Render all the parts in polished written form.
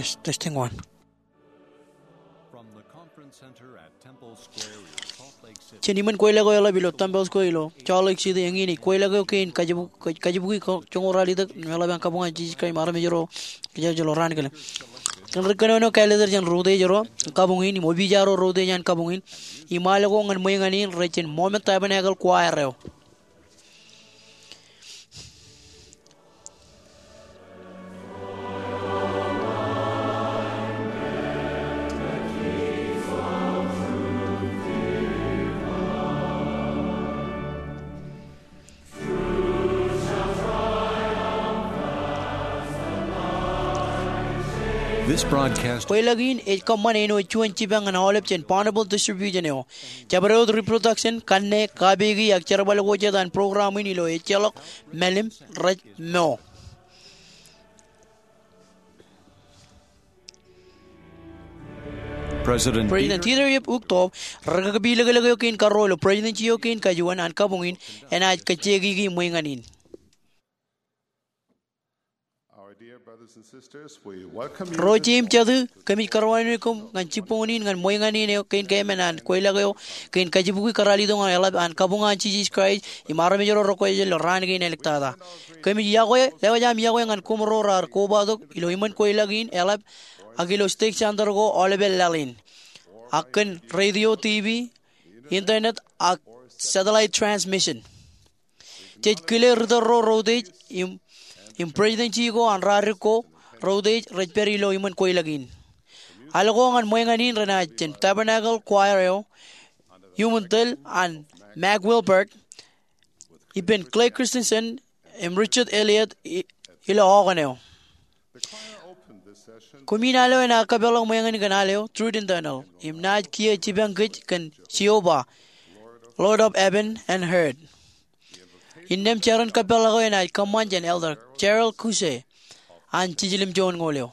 Testing one. Cheniman Quaila Gola below Tumbles Coilo, Charlie see the Yangini, Quaila Gokin, Kajabuki, Chongorali, Melaban Kabunga, Jiskai Maramiro, Jajalo Rangal. Canrecano Calendar and Rodejero, Kabungin, Mobijaro, Rodej and Kabungin, Himalagong and Moyanganin, Rich in Moment Tabernacle Choir. This broadcast Quailagin, a common eno, Chuan Chibang and olives and Ponable distribution. Chabarod reproduction, Kane, Kabigi, Akcharabalagoja and programming ilo, Echelok, Melim, Red Mo. President Theater Uktov, Ragabilagakin Carolo, President Chiokin, Kajuan and Kabungin, and I Kachegi Mwinganin. Rojim Chadu, Kami Karawanikum, and Chiponin, and Moyangani, Kain Kaman, and Quailagio, Kain Kajibuki Karalido, and Kabunga Chis Christ, Imaramajor Roquel, Ranagin Electada. Kami Yahweh, Levajam Yahweh, and Kumoro, Kobado, Iloiman Quailagin, Elab, Agilo Stakes Andargo, Olebel Lalin. Akan Radio TV, Internet, satellite transmission. Take Killer Rodage, President Chico and Rarico, Rodage, Redperilo, Iman Quailagin. Alagong and Moyanganin Renachin, Tabernacle, Choir, Human Tel, and Mag Wilbert, Ibn Clay Christensen, and Richard Elliott, Ilo Oganeo. Kuminalo and Akabelo Moyangan Ganaleo, Truth Internal, Imnad Kia Chibangit, Kan Chioba, Lord of Eben and Heard. In them Charon Capella and I command an elder, Gerald Kuse, and Chijilim John Golio.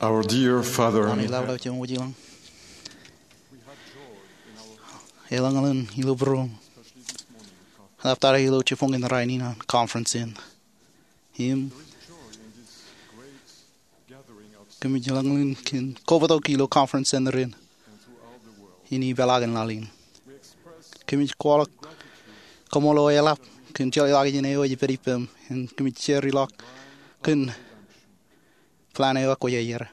Our dear Father, Ani lau lau chong wuji lang. Elang alan hilo bro. Haftara hilo chifong in raini na conference in. Him. Kami jalang lin kin kovato kilo conference in rin. Ini belagan lalin. Kami kualak kamolo elap kin jali lagi jene oji peripem. En kami cherry lock kin plan ewa ko yayer.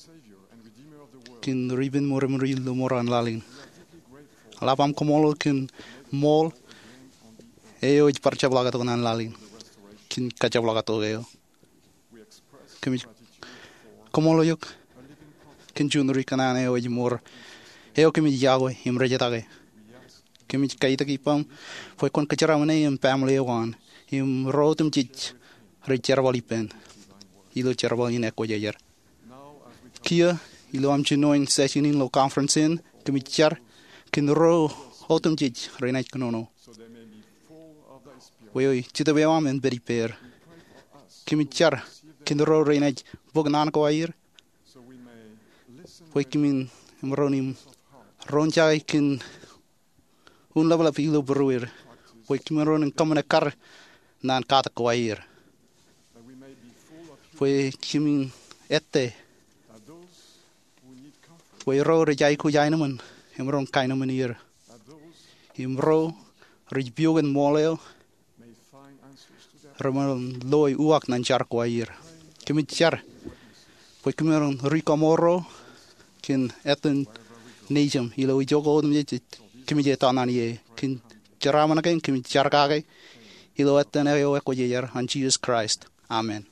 Kin ribbon moram rilo moran lalin. Lapam kamolo kin mall eo j parcha blaga to nan lalin. Kin kacha blaga to eo. Kami kamolo yok kin junri kanan eo j mor eo kami jago himre jetage. Kami kaita kipam foi kon kachara mane im family one im rotum chich richer walipen. Ilo cherbal in eko yayer. Kia ilo am chinoin session in lo conference in kami char kin ro hotum chich renait konono. Wei chita bewam en beri per. Kimi char kin ro renait bognan ko air. Wei kimin imronim ronchai kin un level of ilo bruir. Wei kimin kamana kar nan kata ko air. Wei kimin ette. Wei ro rejai ku jai naman. Himron kain naman hier. Himro rejbiogen moleo. Ramon loy uak nan char ko air. Kimi char. Wei kimin rico moro kin etten nejam ilo jogo dum je kimi je tanan ye kin charamana ken kimi char kage ilo etten eo ko yer on Jesus Christ. Amen.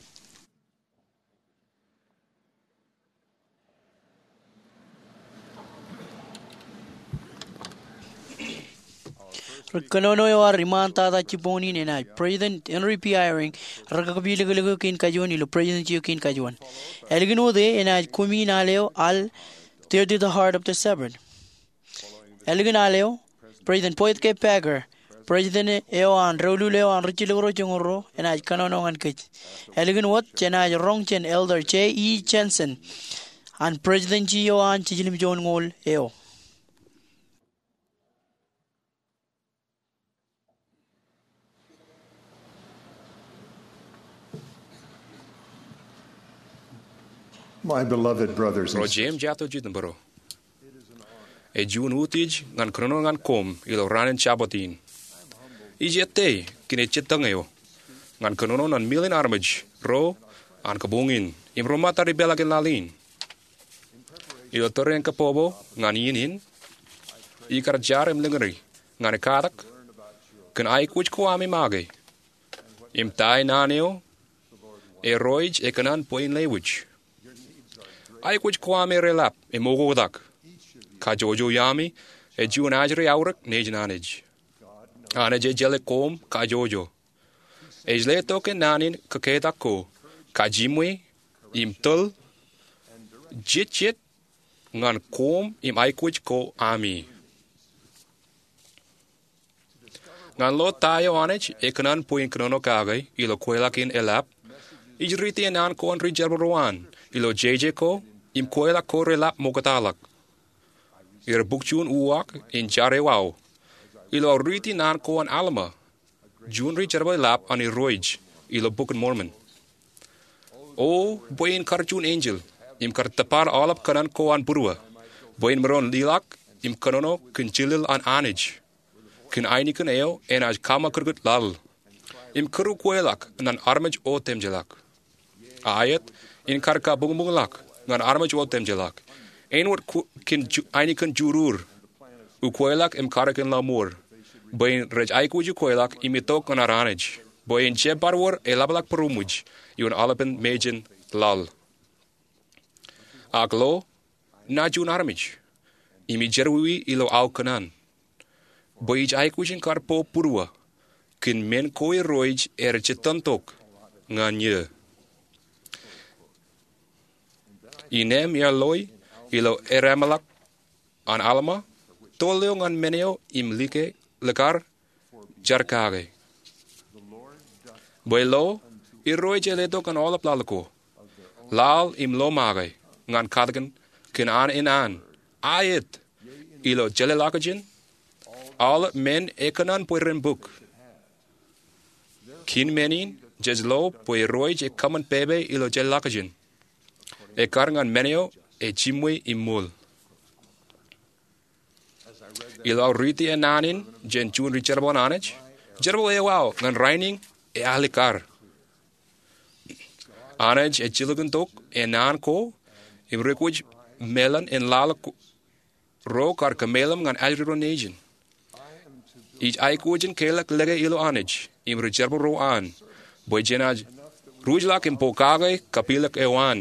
Kanono yo rimanta da chiponi nena President Henry P. Eyring rakabiligulugu kin kajuan ilo President Chiu kin kajuan elgino de ena kumi naleo al tear to the heart of the severed elginaleo President Poet K. Packer President Ewan Rolu Lewan Richiluro Chungoro ena kanono an kich elgin what chena rong chen Elder J. E. Jensen and President Gio an chijilim John Ngol eo. my beloved brothers and sisters, Rojem jato jitambaro. E jun utij ngan krono ngan kom ilo ranen chabotin. Ijete kine chitangeo. Ngan krono nan milin armaj ro an kabungin imromata ribela gen lalin. Ilo toren kapobo ngan yinin ikar jar im lingeri ngan karak kan ai kuch kwami mage. Im tai naneo e roij e kanan poin lewich. Ai kuch kwame relap e mogodak. Ka jojo yami e juan ajre aurak nejnanij. Anaje jele kom ka jojo. Ejle toke nanin kaketa ko. Ka jimwe im tul jit ngan kom im ai kuch ko ami. Ngan lo tayo anij e kanan puin krono kagay ilo kwelakin elap. Ijriti enan ko an rijerburuan ilo JJ ko im kwela ko relap mokatalak. Ir bukjun uak in jarewau. Ilo riti nan ko an alma. Jun rijerboy lap an irroij ilo buken Mormon. O boyin karjun angel im kartapar alap kanan ko an burwa. Boyin meron lilak im kanono kunjilil an anij. Kun aini kun eo en aj kama kurgut lal. Im kuru kwelak nan armaj o temjelak. Ayat in karka bunglak nan armaj o temjelak. Een wat kin aini kun jurur. U kwelak im karakin lamur. Boyin rej aikuju kwelak imitok an aranij. Boyin jebarwar elabalak perumuj. Yun alapen mejen lal. Aglo na jun armij. Imi jerwi ilo au kanan. Boij aikujin karpo purwa. Kin men koi roij chetantok nganye. Inem ya loy ilo eramalak an alma toleo ngan meneo im like lekar jarkage. Boilo i roij eleto kan olap lalako. Lal im lo magay, ngan kadgan, kin an in an, ayet, ilo jelelakajin, all men ekanan poiren book. Kin menin, jezlo poi roij e kaman pebe ilo jelelakajin. E karangan meneo e chimwe imul. Ilo riti e nanin, jen chun richarbon anaj, jerbo e wow, ngan reining e ahlikar. Anaj e chiluguntok e nan ko, im rekwij melan en lala ro kar kamelam ngan alriro nejin. Ich aikujin kelak lege ilo anaj, im recherbo ro an, boy jenaj, rujlak im pokage kapilak ewan.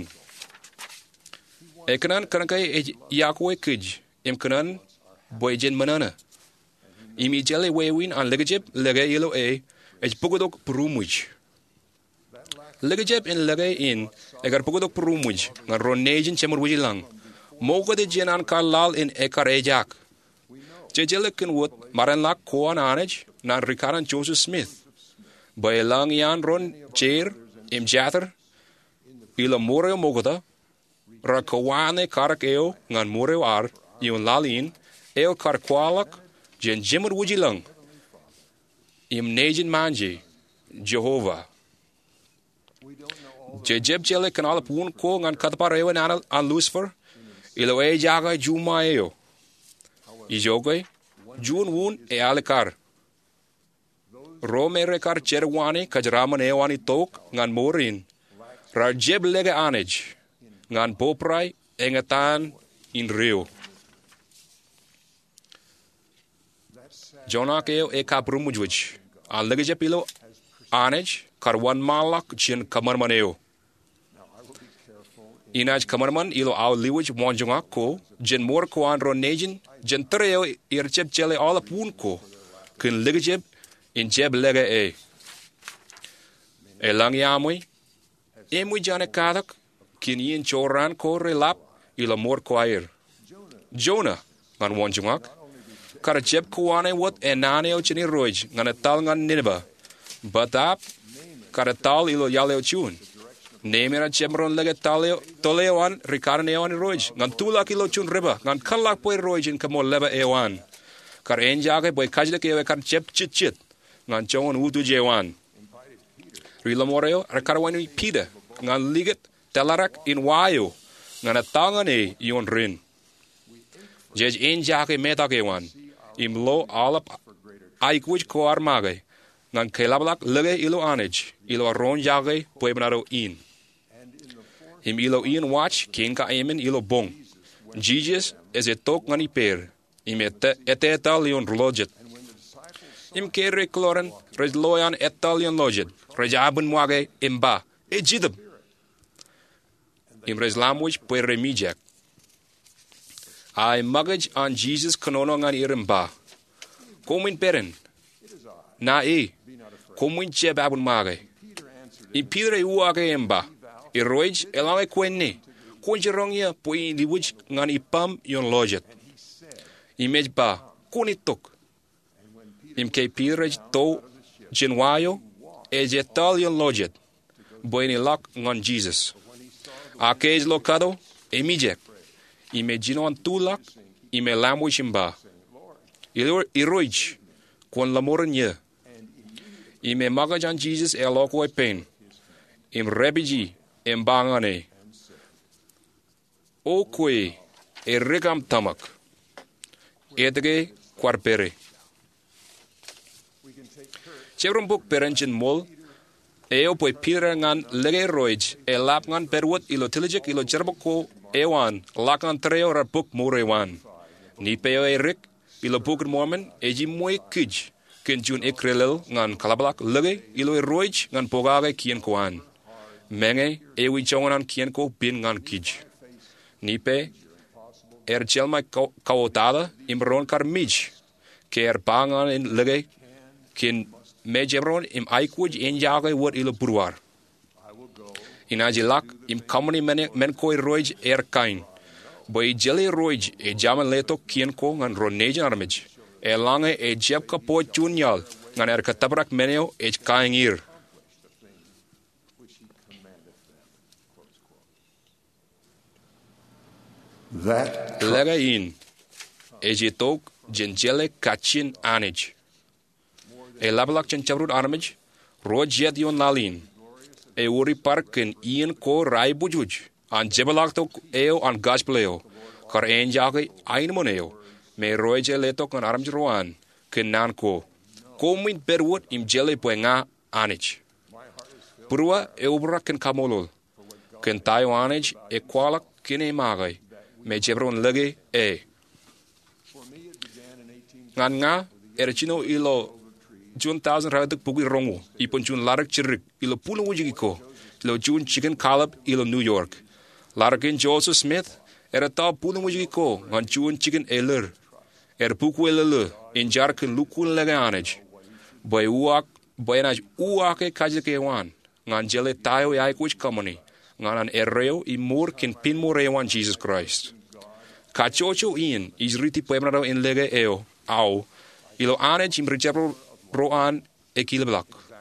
Ekanan kanakay e yakwe kij, im kanan boy jen manana. Imi jelle wewin an legajib lege ilo e pugodok prumuj. Legajib in lege in egar pugodok prumuj, ngan ron nejin chemur wijilang. Moga de jenan kalal in ekar ejak. Jejele kin wot maran lak koan anaj nan rikaran Joseph Smith. Bay lang yan ron chair im jater ila moreo mogota ra kawane karak eo ngan moreo ar yun lalin eo kar kwalak jen jimur wujilang im nejin manje Jehovah. Jejeb jele kan ala pun ko ngan katapar eo an Lucifer ilo e jaga juma eo. Ijogoy, jun wun e alikar. Rome rekar cherwani kajraman ewani tok ngan morin. Rajeb lege anej ngan poprai engatan in rio. Jonak eo e kaprumujwij. An lege jepilo anej karwan malak jen kamarman eo. Inaj kamarman ilo au liwij wanjungak ko jen mor ko an ron nejin jen tereo irjeb jele ala pun ko kin lege jeb in jeb lege e. E lang yamui, e mui jane kadak, kin yin choran ko relap, ila mor ko air. Jonah, ngan wanjungak, kara jeb kuwane wat e naneo chini roj, ngan etal ngan Nineveh. Batap, kara tal ilo yaleo chun. Nemera jemron lege toleoan rikaran ewan roj, ngan tulak ilo chun riba, ngan kalak poe roj in kamo leba ewan. Kar enjake boy kajlek ewe kar jeb chit. Ngan chongon utu jewan. Rila moreo rekarwani pida ngan liget telarak in wayo ngan atangan e yon rin. Jej enjake metak ewan imlo alap aikwij ko armage ngan kelablak lege ilo anej ilo ron jage puebnaro in. Him ilo in watch kenka emen ilo bong. Jesus es etok ngan iper im etetal yon lojet. Im kere kloren rej loyan etalian lojet rejabun muage imba ejidab im rej lamwich puer remijak ai magaj an Jesus kanono ngan irimba komin peren na komin chebabun mage i pidre uage imba i roj elange kwenne konjerongia pui liwich ngan ipam yon lojet imej ba kunitok im ke pirej to jinwayo e jetalion lojet boini lak ngon Jesus akej lokado e mijek ime jinon tulak ime lamwishimba iroj kon lamorenye ime magajan Jesus e loko e pen im rebiji im bangane o kwe e regam tamak edge kwarpere Chevron book perenchen mol eo poi pira ngan lege roj e lap ngan perwot ilo tilijik ilo jerboko ewan lakan treo ra book morewan ni peo erik ilo book mormon eji moe kij kenjun ekrelel ngan kalabalak lege ilo roj ngan pogage kien koan menge ewi chongan kien ko bin ngan kij ni pe chelma kawotada imron karmij ker bangan in lege kin Mejebron im aikwij enjage word ilo purwar. Inajilak im kamani men koi roj kain. Boy jeli roj e jaman leto kien ko ngan ronejan armej. E lange e jebka po chunyal ngan katabrak meneo e kaingir. That Lega in. Ejitok jenjele kachin anij. Labalak chen chabrut armij. Rojet yon lalin. Uri parken ian ko rai bujuj. An jebalak tok eo an gaspleo. Kar enjage ein moneo. Me roje letok an armj roan. Ken nan ko. Komint berwood im jele poenga anij. Purua eubra ken kamolol. Ken tayo anij e kwalak kine magay. Me jebron lege e. Ngan nga erchino ilo June 1000 radak pugi rongo. Ipon June larak chirik ilo puno wujiko. Ilo June chicken calab ilo New York. Larakin Joseph Smith era ta puno wujiko. Ngan June chicken eler. Puku elele. Injarkin lukun lege anij. Boy naj uake kajike wan. Ngan jele tayo yai kuch kamani. Ngan an erreo I mur kin pin morewan Jesus Christ. Kachocho in isriti puebnado in lege eo. Au. Ilo anij im rejabro roan ekileblak.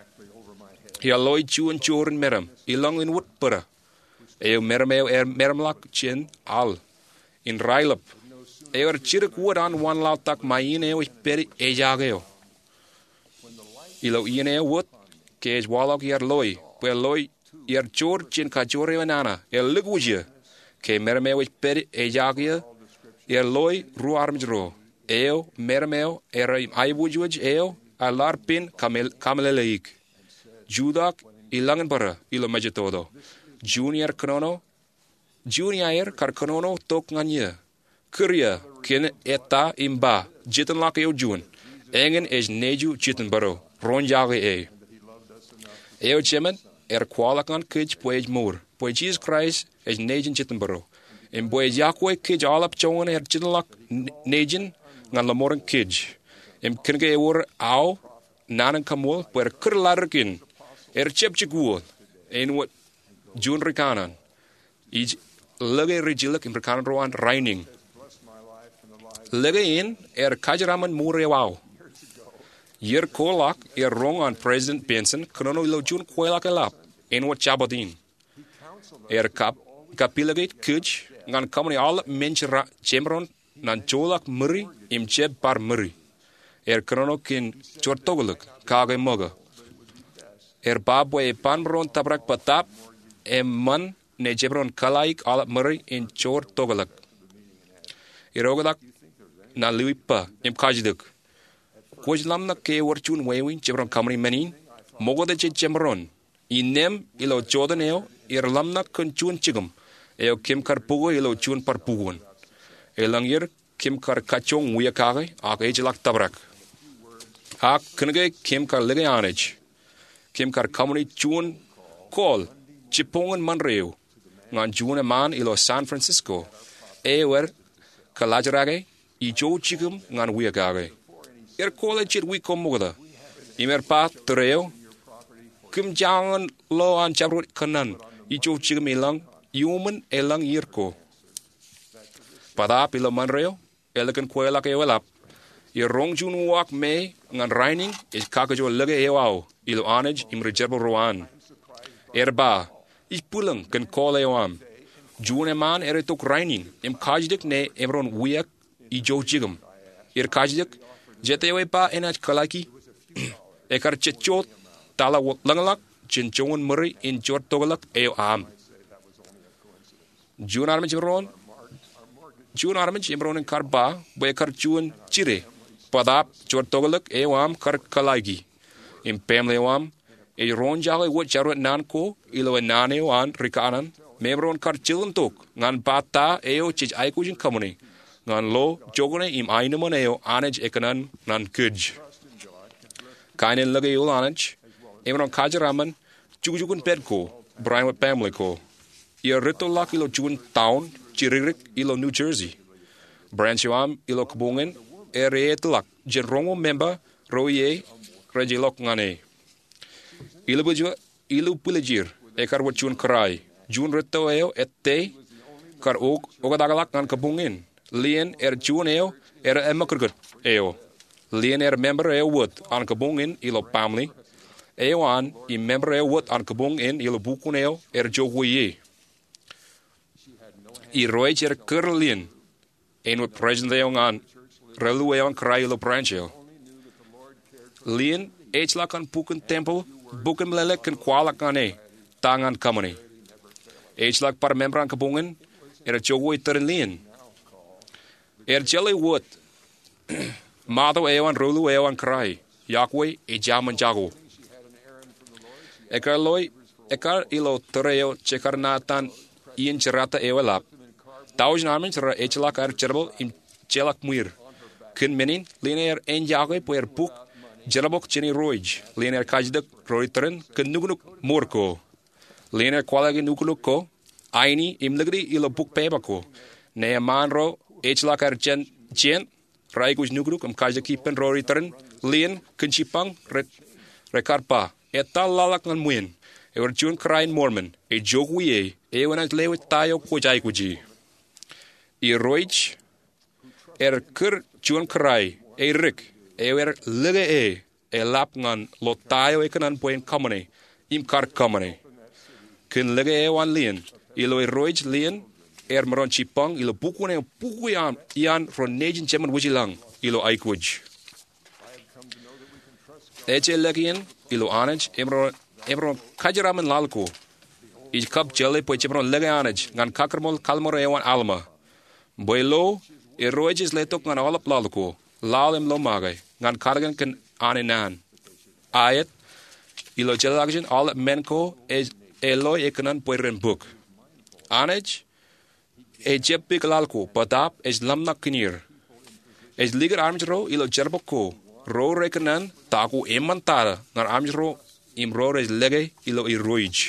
Ia loi chuan choren meram. Ilang in wood pura. Eo merameo meramlak chin al. In railap. Eo chirik wood an wan lautak main eo is peri ejageo. Ilo ien wood. Kees walak iar loi. Pue loi iar chor chin kachore wanana. Ligwuje. Ke merameo is peri ejageo. Iar loi ruarmjro. Eo merameo era im aibujuj eo. Alar pin kameleleik. Judak ilangan para ilo majetodo. Junior krono. Junior kar krono tok nganye. Kuria ken eta imba. Jiten lak eo jun. Engen is neju jiten baro. Ronjage e. Eo chemen kwalakan kij poej moor. Poej Jesus Christ is nejen jiten baro. En poej jakwe kij alap chongen jiten lak nejen ngan lamoren kij. Em kenge ewor au nanan kamol per kurlarkin chepchiguol en wat jun rikanan ij lege regilak in rikanan roan reining lege in kajraman murewau yer kolak rong on President Benson krono ilo jun kwelak elap en wat chabadin kapilagate kuj ngan kamani al menchra chemron nan cholak muri im cheb par muri krono kin chortoguluk kage moga. Babo panbron tabrak patap man ne jebron kalaik alap muri in chortoguluk. Rogalak na luipa kajduk. Kojlam na ke warchun wewin jebron kamri manin mogo de jemron. Inem ilo chodaneo lamna kun chun chigum. Eo kim kar pugo ilo chun par pugon. Elangir kim kar kachong wuya kage ejlak tabrak. Kenge kim kar lege anij. Kim kar kamuni chun kol chipongan manreo. Ngan june man ilo San Francisco. Kalajarage jo chigum ngan wiagage. Kole chit wiko moda. Imer pat tereo. Kim jangan lo an chabrut kanan. Jo chigum ilang human elang yirko. Padap ilo manreo. Elekan kwelak ewelap. Rong jun wak me ngan reining is kakajo lege ewau ilo anij im rejabo roan. Ba is pulang kan kole ewam. June man tok reining im kajdik ne emron wiak jo jigum. Kajdik jetewe pa enaj kalaki ekar chechot tala langalak chinchongan muri in jor togalak am. June armij ron June armij imron karba bekar jun chire. Padap chortogalak ewam kar kalagi. In pemlewam ronjale wat jarwet nanko ilo nane wan rikanan membron kar chilentok ngan bata eo chij aikujin kamuni ngan lo jogone im ainemon eo anaj ekanan nan kuj. Kainen lage yul anaj emron kajaraman jugujugun pedko Brian wat family ko. Ritolak ilo jun town chiririk ilo New Jersey. Branchwam ilo kabungen eretlak jenrongo member roye rejilok ngane ilu pulejir ekar wachun karai jun reto eo ette kar ogadagalak ngan kabungin lien jun eo emakurgut eo lien member eo wot an kabungin ilo family eo an member eo wot an kabungin ilo bukun eo jogwe I roich kerlien. En wat president aan relue aan kry lo branchel. Lien eetslak aan boeken tempel, boeken lelek kan kwalak aan tangan kamani. Eetslak par membran kabungen, jogo lien. Jelly wood. Mado aan relue aan kry. Yahweh jaman jago. Ekar ilo tereo chekarnatan in cerata ewelap. Thousand armens ra eetslak cherbel in chelak muir. Kun menin linear en Yahweh puer boek Jelabok Jenny Roij, Linear Kajduk, Roiteren, Kenuguk Morko. Linear Qualagi Nukuko, Aini, Imligri, Ilo Book Pebako, Neamanro, Echlakar Jen, Raigus Nuguk, Kajaki Pen Roiteren, Lien, Kunchipang, Rekarpa, Etal Lalak and Win, Ever June Crying Mormon, a Joguye, Ewan Lewit Tayo Kojaikuji. I Roij, Kur June Cry, a Rick. Ewer lige lap ngan lo tayo ekanan poen kamane im kar kamane kun lige wan lien ilo roij lien maron chipang ilo bukune bukuyan ian ron nejin cheman wujilang ilo aikwuj eche legien ilo anaj emron kajaraman lalko ij kap jelle po chemron lige anaj ngan kakrmol kalmor ewan alma boilo roij is letok ngan alap lalko lalem lo magay ngan kargan kan anenan ayat ilo jelagjen al menko es elo ekanan pueren book anaj jepik lalko patap es lamnak kinir es liger armjro ilo jerboko ro rekanan taku emantara ngan armjro imro es lege ilo iruij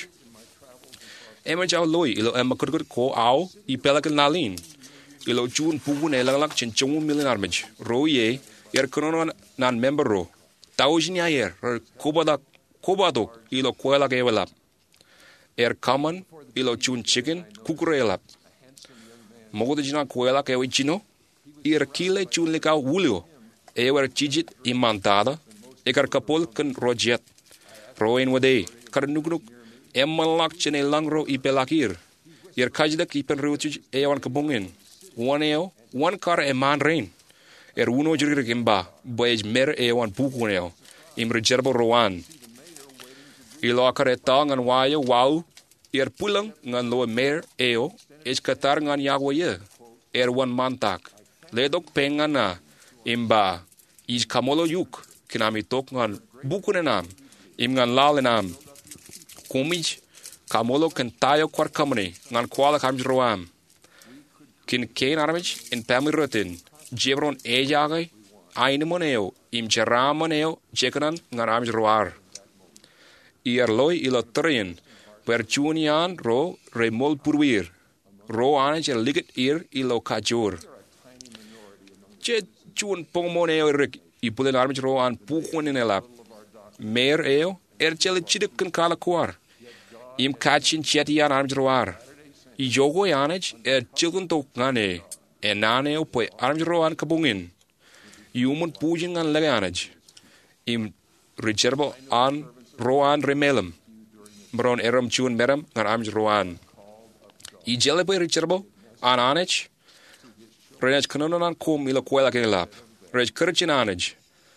emajau loi ilo emakurkur ko au I pelakan nalin ilo jun pugun elalak chenchung million armaj ro ye kronon nan membero taujin ayer kobadok ilo kuela gewelap common ilo chun chicken kukurelap mogodjina kuela kewchino kile chun lika wulio chijit imantada kapol kan rojet roen wade karnuguk emalak chene langro ipelakir kajdak ipen rutuj ewan kabungin one car man rain uno jurgir gimba boej mer ewan pukuneo imre jerbo roan ilo akareta ngan wayo wow pulang ngan lo mer eo katar ngan Yahweh wan mantak ledok pengana imba kamolo yuk kinami tok ngan bukunenam ngan lalenam kumij kamolo kan tayo kwar kamne ngan kwala kamjroam kin kein armich in pamirotin Jebron ejagay ainemoneo im jeramoneo jekanan ngaram roar loy ilo trien per junian ro remol purwir ro anaj liget ilo kajur je jun pongmoneo rik ipulen armij ro an pukun in elap mer eo chele chidik kan kala kwar im kachin chetian armij roar jogo anaj chilun tok ngane enaneo poe armjroan kabungin yumun pujin ngan leganaj im recherbo an roan remelem bron eram chun meram ngan armjroan jelle poe recherbo an anaj renaj kanonan kum ilo kwela kelap rej kirchin anaj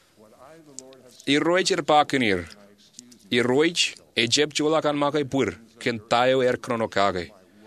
roicher pakenir roich ejeb chula kan makai pur ken tayo kronokage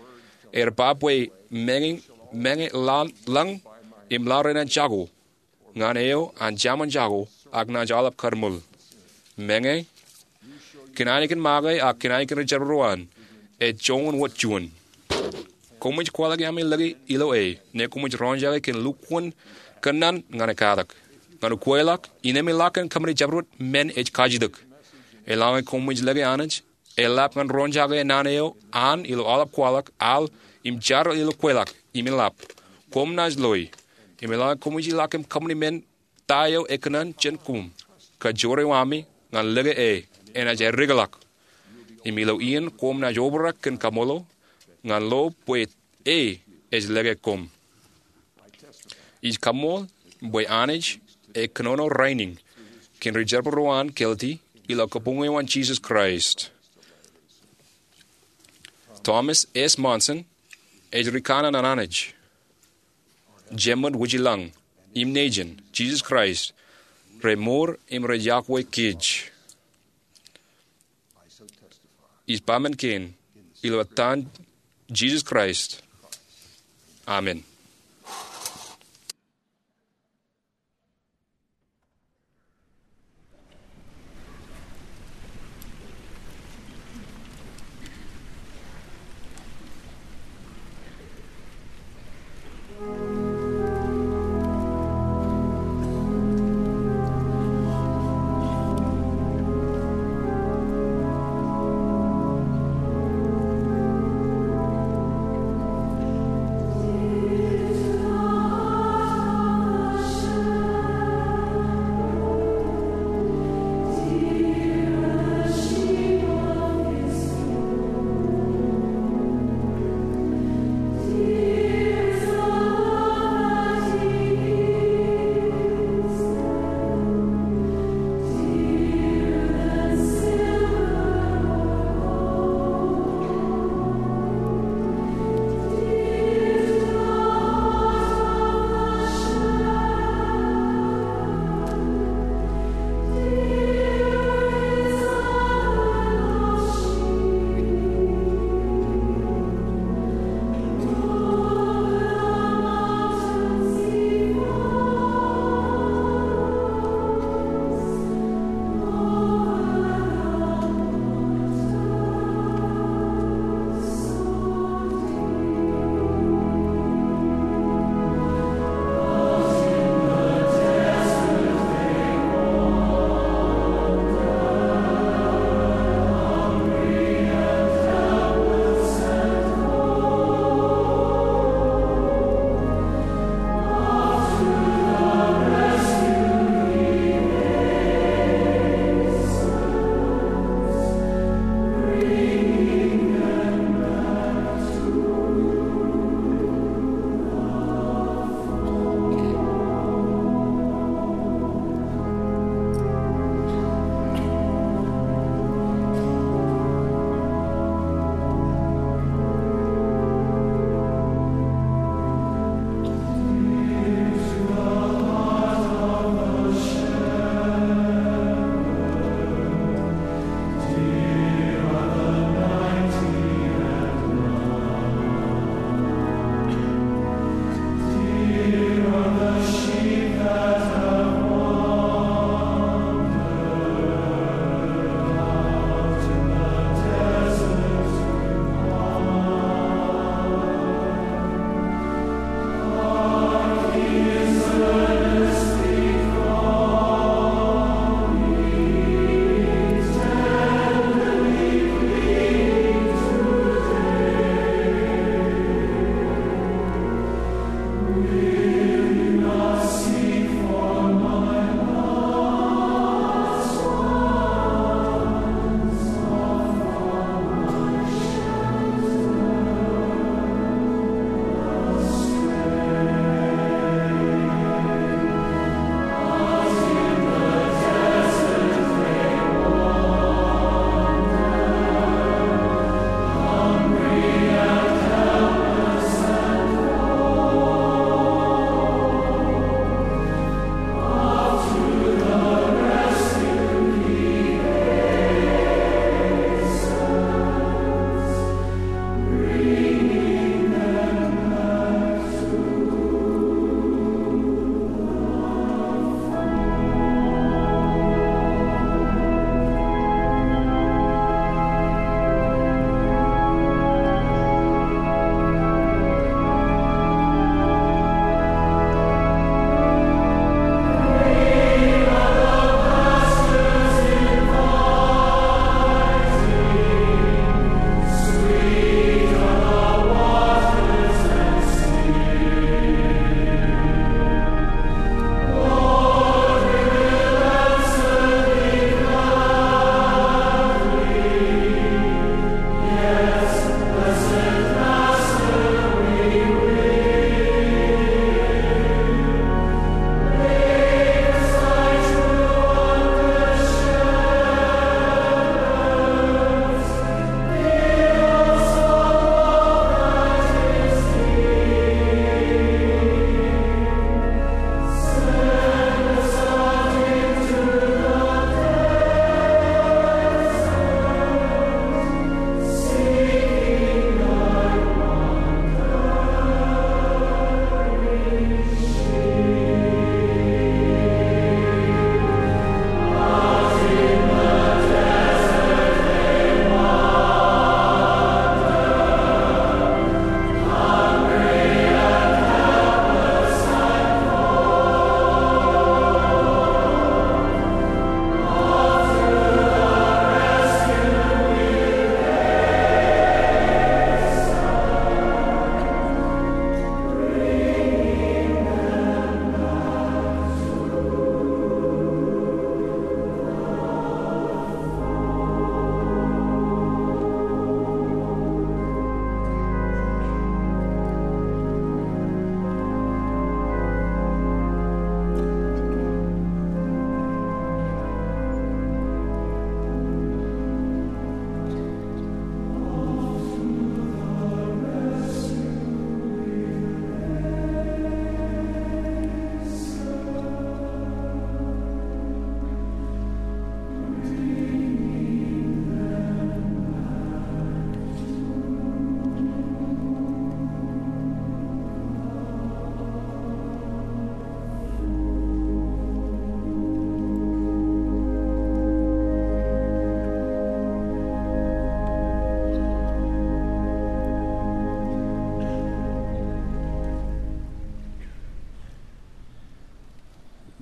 papoe menge lang im larena jago nganeo an jaman jago agna jalap karmul menge kinaiken magay kinaiken rejerruan jongon wat juan komij kwalagi ami lagi ilo ne komij ronjage ken lukun kanan ngane kadak nganu kwelak inemi laken kamri jabrut men kajidak elange komij lagi anaj elap ngan ronjage naneo an ilo alap kwalak al im jar ilo kwelak imilap komnaj loy imila komiji lakem kamni men tayo ekanan chen kum ka jore wami ngan lege ena je regalak imilo ien komna jobrak ken kamolo ngan lo poet es lege kom is kamol boy anage ekanono raining ken rejerbo roan kelti ilo kapungue wan Jesus Christ Thomas S. Monson Ejrikana nananaj. Jemad wujilang. Im najan. Jesus Christ. Remor imre Yahweh kij. Is pamen ken. Ilwatan Jesus Christ. Amen.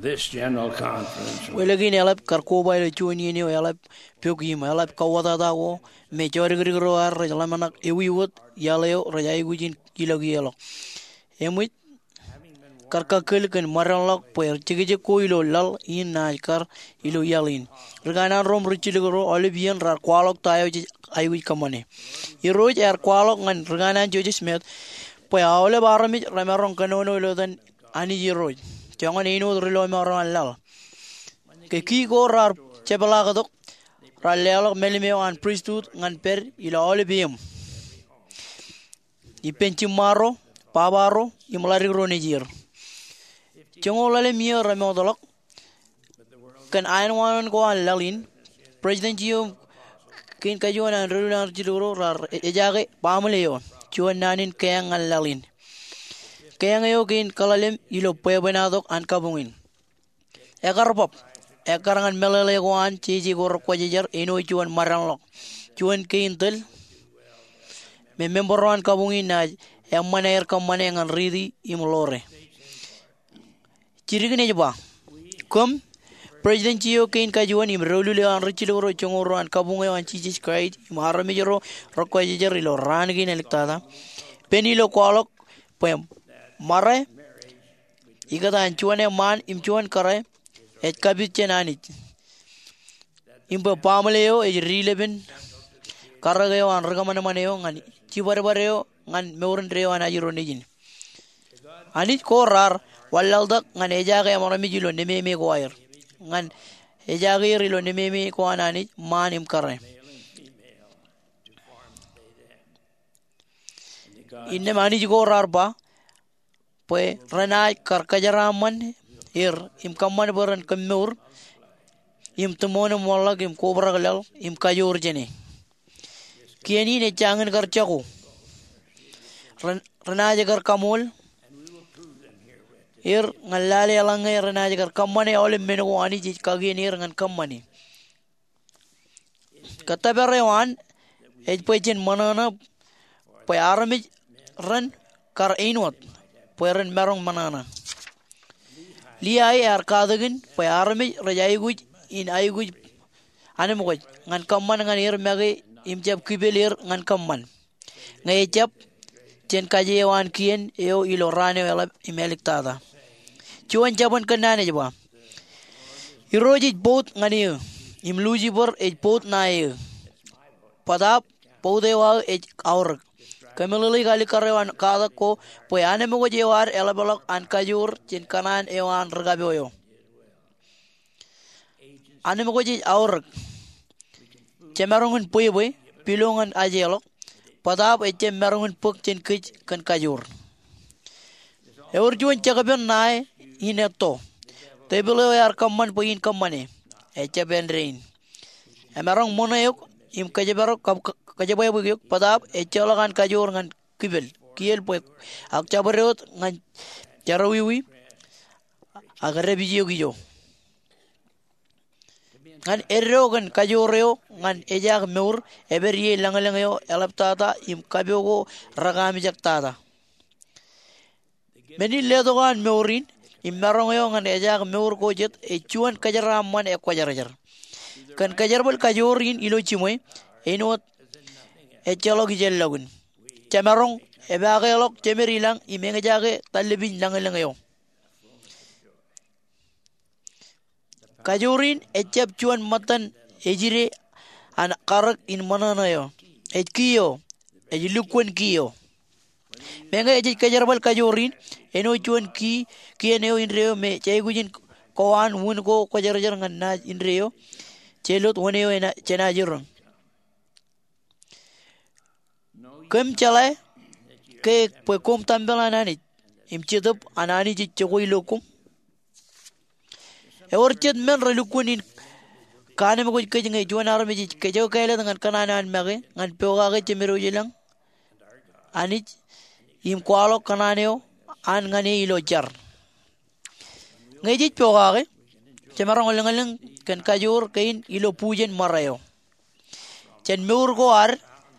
This general conference Welagin elap karkoba ile chuni ni elap pyokim elap kawada dawo me chorigro ar lamanak ewiwot yaleo rajai gujin kilagi yalo emit karka kelken maralok per chige koilo lal in naikar ilo yalin regana rom ruchiligro olivian rar kwalok tayo ayu kamane iroj er kwalok ngan regana joji smet po awle barami ramarong kanono lo dan ani iroj jangan ino rilo maron lal ke ki go rar chebala gadok rallelo melimeo an priesthood ngan per ilo olivium ipenchi maro pabaro imlari ronejir Chongolale mio ramodolok kan ayan wan ko an lalin president jiyo kin kajuan an rular jiluro rar ejage pamleo chuan nanin kayang an lalin kayang yo kin kalalem ilo pebenadok an kabungin egarpop ekarangan melele ko an chiji gor ko jejer ino chuan maranlok chuan kin tel me memberan kabungin na emmaner kamane ngan ridi imlore Chirigine jaba kom president jiyo kain kajuan imrolu le an richiloro chongoro an kabungo an chichis kait imarami jero rokko jejer ilo rangin elektada penilo kwalok pem mare igada an chuane man imchuan kare et kabit chenani imba pamaleo e rileben karageo an ragamana maneo ngani chibarbareo ngan meuren reo an ajiro nijin anit korar Walaldak ngan ejage amarami jilo nememe ko air ngan ejage rilo nememe ko anani manim kare inne mani jigo rarba poe ranai karkajaraman im kamman beran kemur im temone mollag im kobra galal im kajur jene kieni ne changen karchaku ranai gar kamul ngalale alangai ranaja kar kammane ole menu ani ji kagi nir ngan kammane kata berewan ejpejen manana payarami ran kar einwat peren merong manana liai ar kadagin payarami rajai guj in ay guj anem guj ngan kamman ngan ir mage imjab kibelir ngan kamman ngai jab jen kajewan kien eo ilo rane wala imelik tada Chuan jaban kanane jaba iroji boat ngani imluji bor ej boat nae padap podewa ej aur kamelali gali karewan kada ko poyane mo jewar elabalok an kajur jen kanan ewan rgabeyo ane mo ji aur chemarungun poyeboy pilongan ajelok padap ej chemarungun puk jen kij kan kajur eur juan chagaben nae ineto tebelo yar kamman poin kammane echa ben rain emarong monayok im kajebaro kajaboy bugyo padap echa lagan kajor ngan kibel kiel poy ak chabarot ngan charawiwi agare bijiyo gijo ngan erogan kajoreo ngan ejak meur eberie langalangayo elaptata im kabyogo ragami jaktada meni ledogan meurin immerong yo ngan ejak meur ko jet e chuan kajaraman e kwajarajar kan kajarbal kajorin ilo chimoy enot e chalog jellagun chamarong e bagelok chemerilang imenga jage talibin langalang yo kajorin e chap chuan matan ejire an karak in manana yo e kiyo e lukwen kiyo menga ejik kajarbal kajorin eno chuan ki eneo inreo me chaygujin koan wun ko kajarjar ngan na inreo chelot woneo ena chena jirong kem chalai ke pe kom tambela nani imchedop anani ji chogoi lokum eorchet men relukunin kane mo ko kejnge juan arme ji kejo kaile ngan kananan mage ngan peoga ge chemero jelang ani im kwalo kananeo an ngani ilo jar ngejit pogage chemarong lengaleng ken kajur kain ilo pujen marayo chen meur ko ar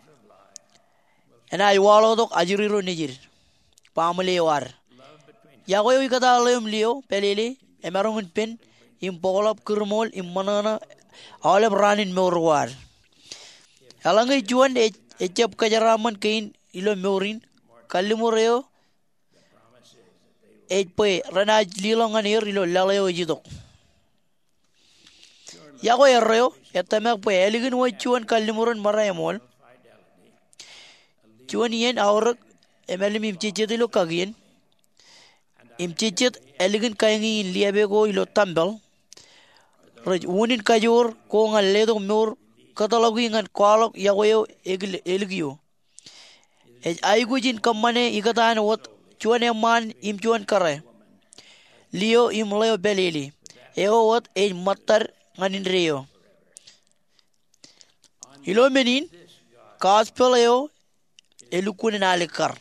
ena iwalo dok ajiriro nijir pamle war ya goy kada lem lio pelele emarong pen im polap kurmol im manana olep ranin meurwar alangai juan echap kajaraman kain ilo meurin kalimureo pe ranaj lilongan ilo laleo jidok yago erreo etamek pe eligin wo juan kalimuran marayamol juan yen aurak emelim im cicitilo kagien im cicit eligin kaingi liabego ilo tambal raj unin kajur ko ngaledo meur katalogi ngan kwalok yagoyo eligio aigujin kamane igatan wat chuan man im chuan kare leo im leo belili eo wat matar nganin reo ilo menin gospel eo elukun nalikar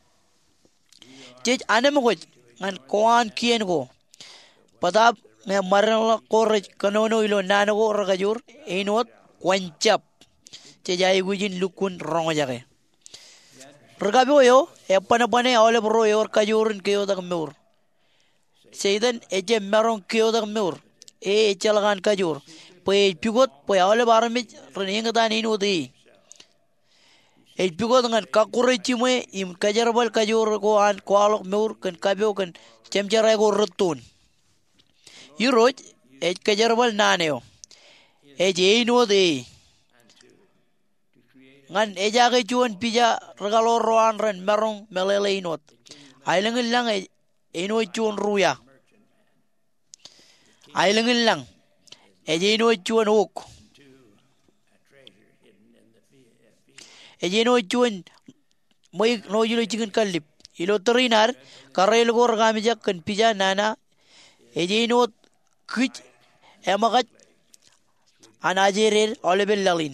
jej anem ko ngan koan kien go padab me marla koraj kanono ilo nanago ragajur einot kwancap jej aigujin lukun rongajage Ragabi yo, epana pane awale bro yor kajurin kyo dak meur. Seidan eje merong kyo dak meur. Echalagan kajur. Pe pigot pe awale baramit rening dan inu di. Pigot ngan kakure chime im kajarbal kajur ko an kwalok meur kan kabyo kan chemjara go rutun. Yuroj kajarbal naneo. Eje inu di. Ngan eja ke chuan pija regalo roan ren merong melele inot ailengin lang ino chuan ruya ailengin lang eje ino chuan ok eje ino chuan moi no yulo chicken kalip ilo trinar karel gor gamijak kan pija nana eje ino kich emagat anajerel olebel lalin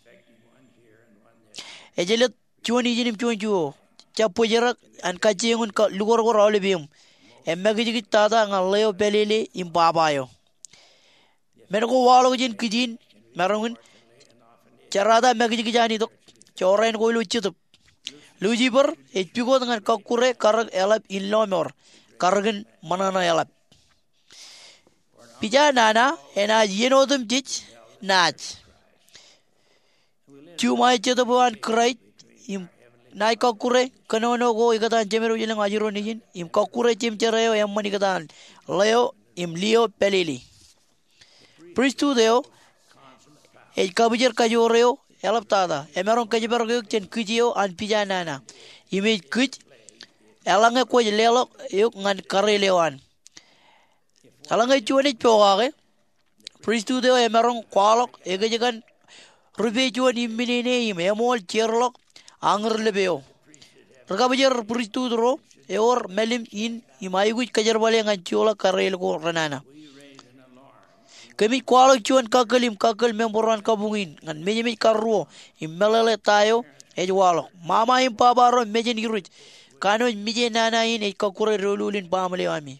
ejelet chuan ijinim chuan chuo chapo jerak an kajengun ka lugor gor olebim emmagi tada ngaleo pelele imbabayo mergo walo jin kijin merungun charada magi jani dok choren go luchitup lujiber epigo dengan kakure karag elap inlomor kargen manana elap pija nana ena yenodum dich nach Cuma itu bukan kerai, im naik kakure, kanono go ikatan jemeru jelang ajiro nijin, im kakure cim cerayo yang mani ikatan, leo im leo pelili. Pristu deo, kabijar kajoreo, elap tada, emerong kajibar go cen kujio an pija nana, imej kuj, elangnya kuj lelok yuk ngan kare lewan. Elangnya cuanit pawage, pristu deo emerong kwalok, egajakan Rube juan imminene emol cherlok anger lebeo. Ragabajar puristu dro eor melim in imaigu kajar bale ngan chola karel ko ranana. Kami kwalo juan kakal memboran kabungin ngan mejemi karro immelele tayo ejwalo. Mama impa baro mejen iruj kano meje nana in kakure rolulin pamle ami.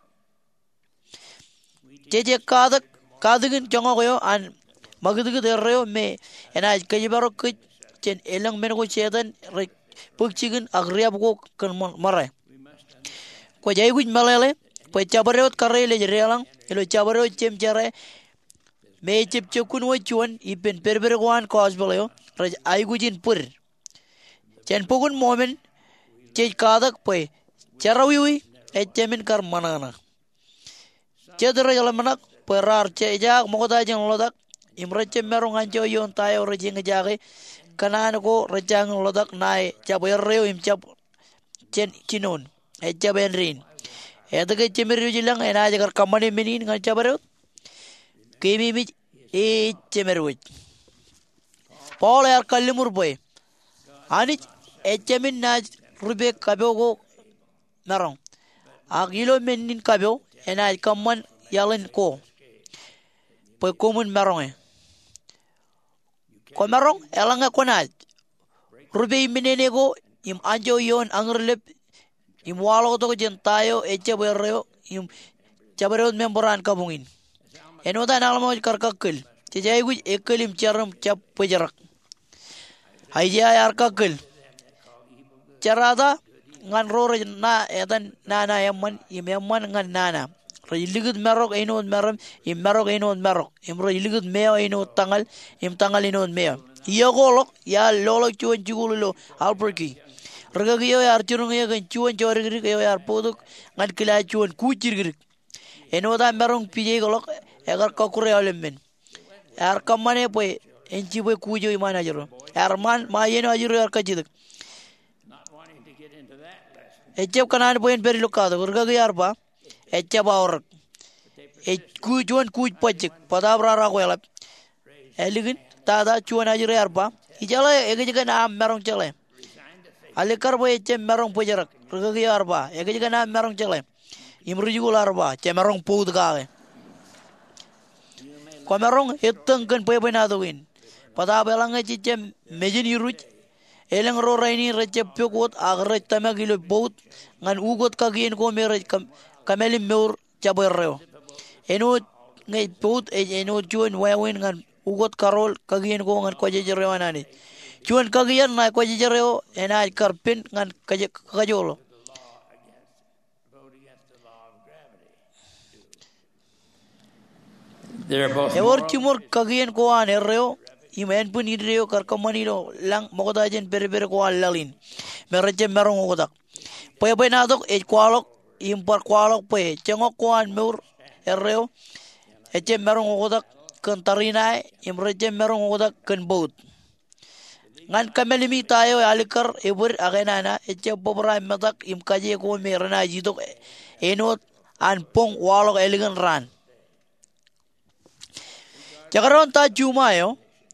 Jeje kadagin jongoyo an Magdugu derreo me ena kajibaro kuch chen elang mengo chedan pukchigun agriab go kan marai ko jay guj malele po chabarot karele jerelang elo chabarot chem jare me chip chukun wo chuan ipen perbergwan cosbeleo raj ay gujin pur chen pugun moment che kadak po charawi chemin kar manana chedra jalamanak perar chejak mogoda jang lodak imrache merong anjo yon tayo rejing jage kanan ko rejang lodak nai chaberreo imchap chen chinon chabenrin edage chemeru jilang ena jagar kamane menin ngal chaberot kemi mi chemeru paul yar kallimur boy ani chemin na rube kabogo merong agilo menin kabo ena kamman yalen ko poy komun merong ko merong elanga konaj rube minene go im anjo yon angrlep im walo to jen tayo echeberreo im chaberot memboran kabungin enoda nalmo karkakkel chejay guj ekelim charam chap pejarak hayja yar kakkel charada ngan rore na edan nana yamman ngan nana iligid merok inod meram im merok inod merok im iligid meo inod tangal im tangal inod meo iya golok ya lolok chuan chigulo alperki ragagiyo yar churungiyo kan chuan chorigri yo yar poduk ngan kila chuan kuchirgri enoda merong pije golok egar kokure olemen yar kamane poe enchi poe kujo imana jero yar man ma yeno ajiro yar kajidak echep kanan poen peri lokado ragagiyo yar ba echep aor kujuan kuj pajik padabra ragoyalap eligin tada chuan ajiro yar ba ijala egejiga na merong chale alikar boy echep merong pojarak ragagiyo yar ba egejiga na merong chale imrujugul arba cemerong pud gawe komerong eteng kan poe benadowin pada belange cicem mejin yuruj eleng ro raini recep pokot agre tamagilo bout ngan ugot kagien ko mere kameli meur chaberreo eno ngai bout eno join wawin ngan ugot karol kagien ko ngan koje jerewanani chuan kagien na koje jereo enai karpin ngan kajolo Ever timur kagien ko an erreo imen pun idreo karkamanilo lang mokodajen bere ko lalin mereje merong odak poe benadok kwalok impar kwalok poe cengok ko an meur erreo eje merong odak kan tarinai imreje merong odak kan bout ngan kamelimi tayo alikar eber agenana eje bobra medak im kaje ko merana jidok enot an pong walok elegan ran Jagaron ta jumayo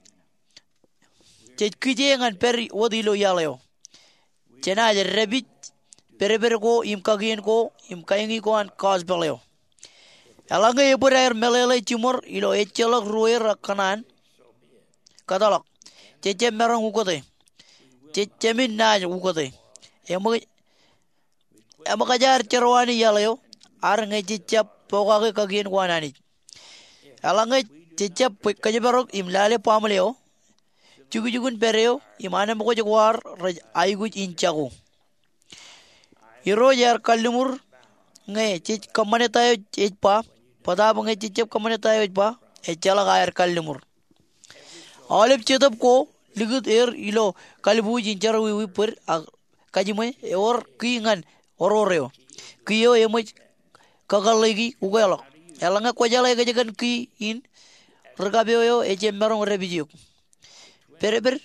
kije ngan peri wodilo yaleo chena je rebit pere ko im kagien ko im kaingi ko an kasbeleo alanga eburer melele chimor ilo echelok ruer kanan kadalak cheche merong ukote chechemin na ukote emakajar cerwani yaleo ar ngeji chap pokage kagien ko anani alanga cecep kajebarok imlale pamleo jugun pereo imane moko jagwar aigu inchago iro yar kalumur nge cec kamane tayo cecpa pada nge cecep kamane tayo pa echala gayar kalumur olip cetap ko ligud ilo kalbu jinchar wi per kajime or kingan ororeo kiyo emoj kagalegi ugalok elanga ko jala gajagan ki in Regabio eje merong rebijuk. Pereber.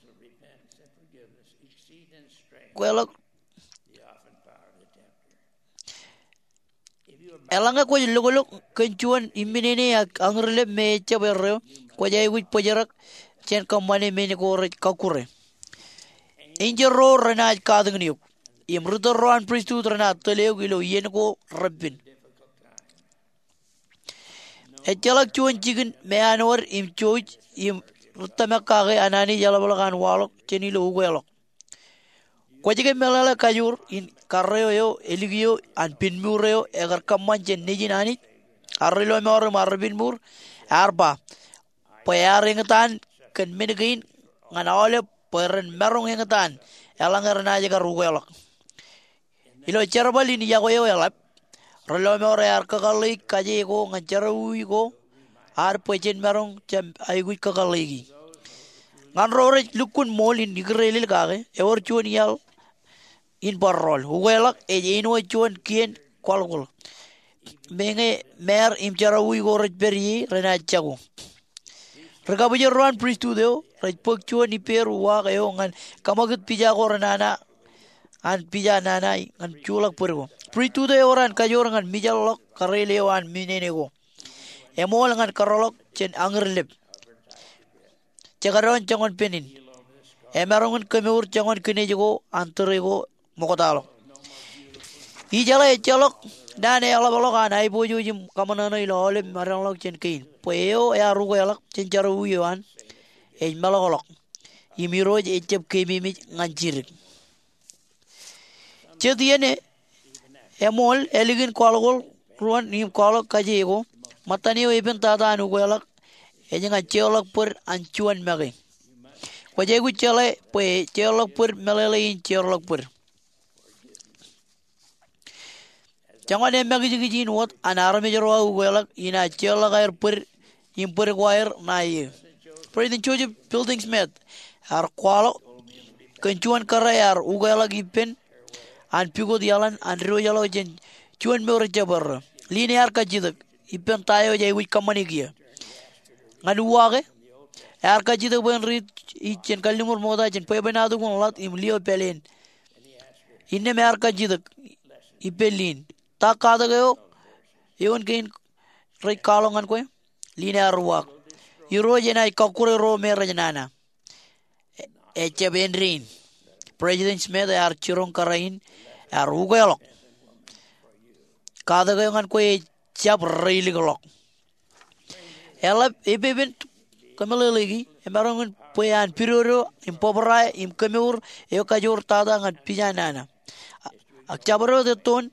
Kuelok. Elanga ko logolok kencuan iminene angrele me chaberreo ko jay wit pojarak chen kamane mene ko kakure. Injero renaj kadngniuk. Imruto ron pristu renat teleu gilo yen ko rabbin. Echalak chuan chicken meanor im choch im rutamekage anani jalabalagan walok chenilo ugelok. Kwajike melala kayur in karreo yo eligio an pinmureo egar kaman chen nijinani arrelo meor marbin mur arba payar ingatan kan menegin nganole peren merong ingatan elangar naja karugelok. Ilo charbal ini yagoyo elap Relo meor ar kagali kaje ko ngajarui ko ar pejen merong jam aigu kagaligi ngan rore lukun mol in digrelil kage ever chuan yal in parrol hugelak eno chuan kien kwalgol menge mer imjarui go rejberi rena chago regabujer ran pristudio rejpok chuan ni peru wa gayo ngan kamagut pija go renana an pija nanai ngan chulak pergo Pritu de oran kayor ngan mijalok karelewan minenego. Emol ngan karolok chen angerlep. Cagaron changon penin. Emerongun kemeur changon kinejo anterego mokotalo. Ijala echalok dane alabalok anai bojo jim kamanano ilole maranlok chen kain. Poeo e arugo yalak chen charu yoan. E malolok. Imiroj echep kemimi nganjirik. Chediene Emol eligin kolgol ruan nim kolok kajego matani eben tada anugelak ejinga chelok per anchuan magi wajegu chele pe chelok per melele in chelok per Jangan magijin what an army well in a chelagar per impur wire na President George Building Smith are qualo Conchuan Karayar Ugala Gipen and Pigo Yalan and Royal Gen Chuan Mura Jabber Linear Kajiduk Ipen Tayo Jay with Kamanigia and Wage Arkajida when read each and Kalimur Moda and Pebenadu lot in Leo Pelin in the Merkajiduk Ipelin Takadagao even gain Ray Kalong and Quay Linear walk Eurojena Kokure Ro Merajanana Echebenrin President Smith are Chiron Karain are Ugalok Kadagayan Quay Chap really lock Ella Ebevent Kamaligi Emarangan Puyan Piruro Impobra Imkamur Eokajur Tada and Pijanana Achabaro the tone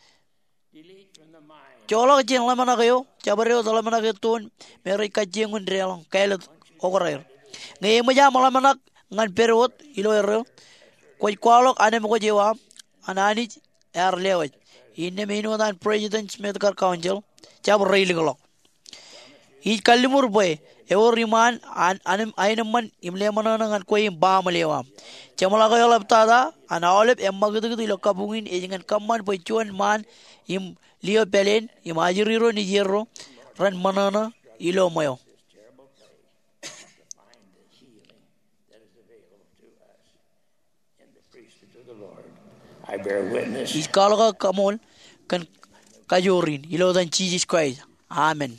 Cholo Jin Lamanagio Chabaro the Lamanagaton Merika Jingun Drell Kailat Ogre Namaja Malamanak Ngan Perot Iloero Quite Qualok Anemojewa Ananich Air Lewit in the menu than President Smith Council Chabrailiglock. Each Kalimur boy, Evoriman and Animan Imleman and Quay Bamalewa. Chamalaga Tada and Olive Emagadu Lokabuin aging and command by Chuan Man Im Leo Pelin, Imagiriro Nigero, Ran Manana, Ilomoyo. I bear witness. Iskalaga Kamol can Kajorin, Ilo than Jesus Christ. Amen.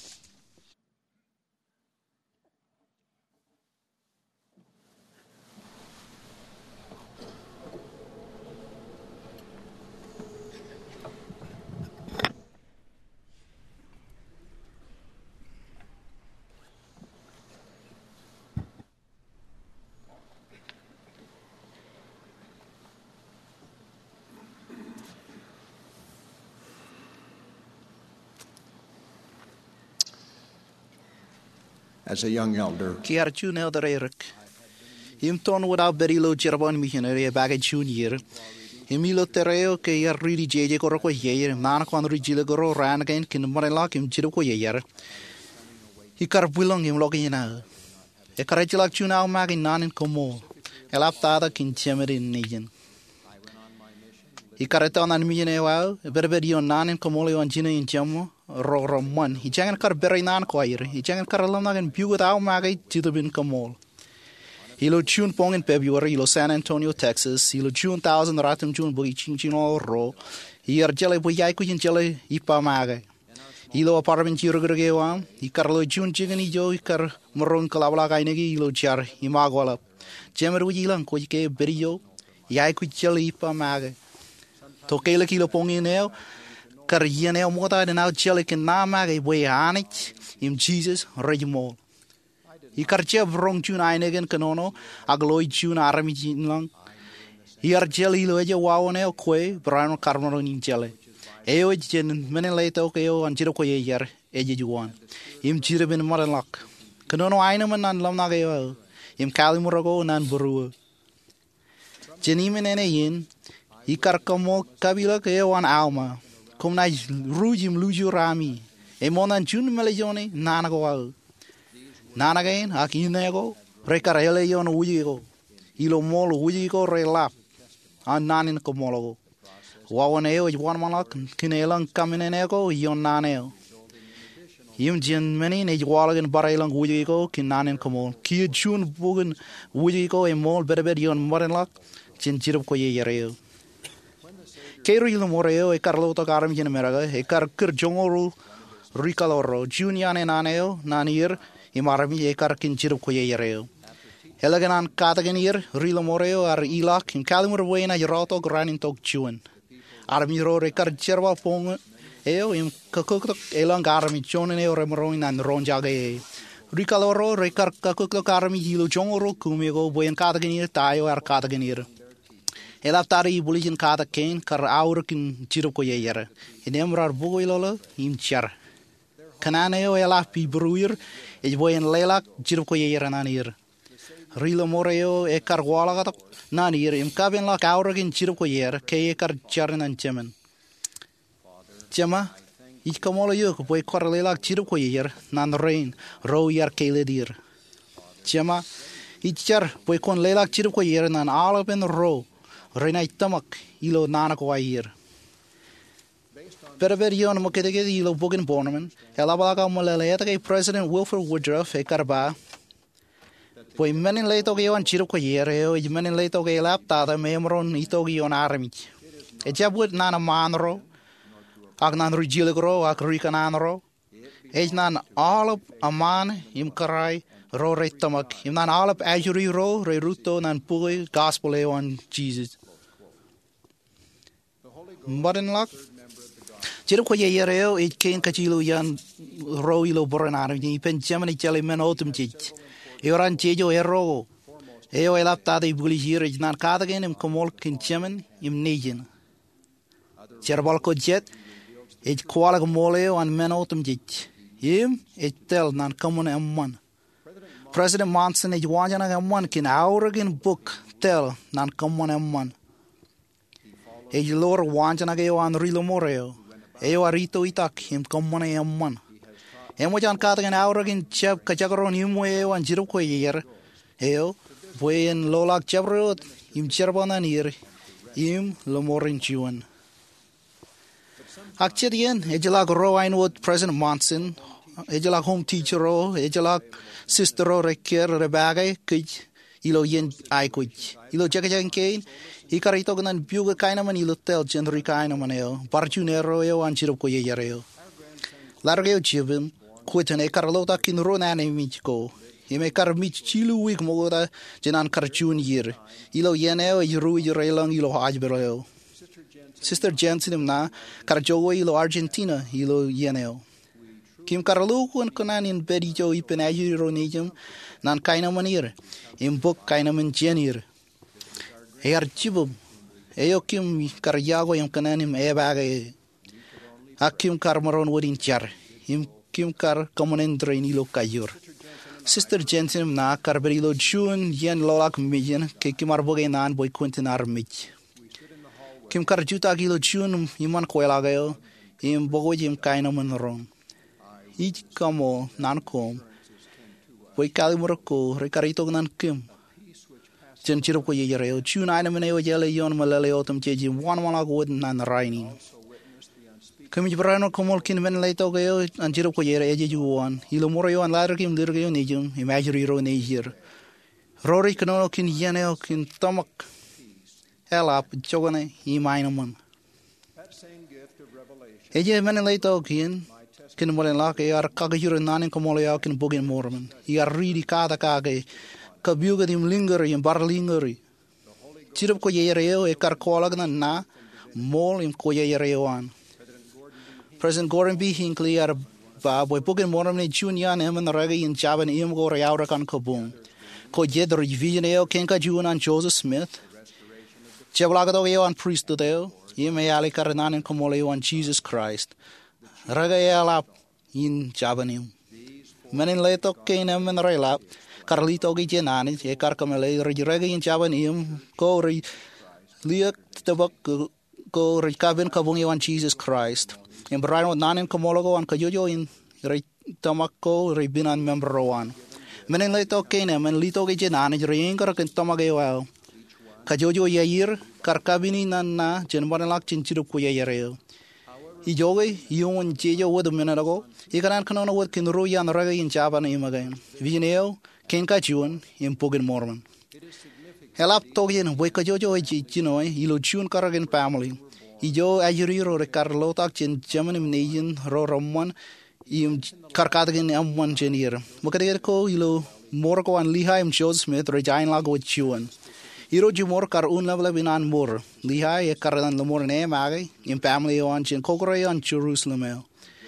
As a young elder, Kiar June elder Eric. Him ton without very low Jerban missionary back at junior. Emilo Terreo, Kay really JJ Goroko Yair, Nanakon Rigilagoro ran again, Kinmarilak him Jiroko Yair. He carpulong him logging in out. A carajilak tuna mag in Nan in Como. A laptada kin chamber in Nation. He carreton and millionaire, a berberi on Nan in Comolio and Gina in Jamo. Rorom one. He jangan kar berai nan choir. He jangan kar alam nagan bu without magay to bin kamol. He lo June pong in February. He lo San Antonio, Texas. He lo June 1000 ratum June boy chin all ro. He are jelly boy yai kuyin jelly ipa magay. He lo apartment jirogregewam. He kar lo June jigani jo. He kar maron kalabla kainegi. He lo jar imagwala. Jemer wilang ko ke berio. Yai kuy jelly ipa magay. Tokela kilo pong in eo. Karjene mota de nou chelik in nama ge boy hanich im Jesus regimol. I karche vrong tune einigen kanono agloi tune army lang. Hier jelly lo je wawone kwe brano karmaro in jelle. Eo jen menen late ook eo an jiro ko yer eje juan. Im jire bin morenlak. Kanono einemen an lam nage eo. Im kalimurago nan buru. Jenimen ene yin. I karkamo kabila ke eo an alma. Kom na rujim luju rami. E monan jun melejone nanago. Nanagain akinego rekarele yon ujigo. Ilo mol ujigo relap. An nanin komologo. Wawaneo wan malak kinelang kaminenego yon naneo. Yim jin meni ne jwalagan barelang ujigo kinanin komol. Ki jun bugun ujigo e mol berber yon morenlak jin jirup ko yereo. Kero ilo moreo e Carlota Garam in America, e Carker Jongoro Ricaloro, Junior and Aneo, Nanir, Imarami, e Carkin Chirukoyereo. Elegan Cataganir, Rilo Moreo, are Ilak, in Calimur Wayne, Yoroto, Granin Tok Juan. Armiro Ricard Cherva Pong, Eo, in Kakuk, Elang Army, John and Eo Remorin and Ronjage. Ricaloro, Ricard Kakuk Army, Hilo Jongoro, Kumigo, Boyan Cataganir, Tayo, or Cataganir. Elatari bulijan kata kain kar aur kin jirup ko yeyere. Enemrar bugo ilolo im char. Kananeo elaf pi bruir e boyen lelak jirup ko yeyere nanir. Rilo moreo e kar wala kata nanir im kaben lak aur kin jirup ko yeyere ke e kar char nan chemen. Chama, ich kamolo yuk, boy korlelak chiru ko yer, nan rain, row yar kele dir. Chama, ich char, boy kon lelak chiru ko yer, nan alap en row, reina tamak, ilo nana ko yer. Pero yon mo kete ilo bogin bonerman, elabalaga mo leleta kay President Wilford Woodruff e karba. Boy menin leito ke yon chiru ko yer, e menin leito ke lap tada memron ito ke yon army. E jabut nana manro, ak nan rujilegro, ak rikananro. E nan alap aman im karai ro re tamak, im nan alap ajuri ro re ruto nan pui gospel e on Jesus. Modern luck. Chiru ko yer e ken kachilo yan ro ilo boranar ni pen chamani chale men otum chich. E oran chejo ero. E o elap tada I buli hir nan kada gen im komol kin chaman im negen. Cherbal ko jet e kwala mole an men otum chich. Im e tel nan common amman. President Monson e wanjana amman kin auragin book tel nan common amman. E lor wanjana ge an rilo moreo. Eo arito itak him common amman. Emo jan katagan auragin chep kachagron him eo an jiru ko yer. Eo buen lolak chabrot im cherbanan yer. Im lomorin chuan. Akchedien ejelak ro ainwood President Monson. Ejelak home teacher ro, ejelak sister ro reker rebagay kij ilo yen ay kuj. Ilo jagajan kain. Ikarito ganan buga kaina man ilo tel genri kaina man eo. Barjunero eo an chirup ko yeyareo. Largeo chibim, kuitan e karlota kin ronane michko. Ime kar mich chilu wik mogoda jenan karchun yir. Ilo yeneo yiru yirelang ilo hajbereo. Sister Jensen na karjogo ilo Argentina ilo yeneo. Kim karlu kun kanan in bedijo ipen ajiro nejum nan kaina manir. Im book kaina man jenir. E archibum, eo kim karyago yam kananim e bagay. Akim karmaron wodin char, im kim kar kamonen drain ilo kayor. Sister Jensen na karberilo chun yen lolak mijen ke kimarboge nan boy kuntin armich. Kim kar juta gilo chun iman koelagayo, im bogo jim kaina manron. Ich kamo nan kom, boy kalimurako rekarito nan kim. Chen chirup ko yeyareo chun aina meneo jele yon malale otum cheji wan wala go nan raini kami brano komol kin men leito geo an chirup ko yere eji juan ilo moro yo an ladar kim dirgeo nejum imaginary ro nejir rori kanono kin yeneo kin tamak elap chogane I mainaman eji men leito kin molen la ke ar kagajur nanin komol yo kin bogin morman yar ridi kada kage kabiuga dim lingeri in barlingeri. Chirup ko yereo e karkolagna na mol im ko yereoan. President Gordon B. Hinckley ar ba boy bugin mormne junian em na rega in jaban im go reaura kan kabung. Ko jedro vision eo kenka juan Joseph Smith. Cheblagado eo an priest deo. Im e ali karanan en komoleo an Jesus Christ. Rega ela in jabanim. Menin leto kenem en relap. Carlito gi jenani e karkamele rega in jaban im ko re liak tabak ko re kabin kabung yon Jesus Christ em brano nanin komologo an kajojo in re tamako re binan member one menen leto kene men lito gi jenani re ingkar ken tamage wa kajojo yayir karkabini nanna jenban lak chinchiru ko yayere I joge yon jejo wod menago ikanan kanono wod kin ro yan rega in jaban imagen vineo kenka chuan im pogin morman helap togien boy kajojo e chinoy ilo chun karagen family ijo ajuri ro re karlota chen chamanim neyin ro romman im karkadagen amman chenir mokade ko ilo morko an Lehigh im Joseph Smith re jain lago chuan iro jumor kar un level binan mor Lehigh e karan lamor ne mage im family on chen kokore on Jerusalem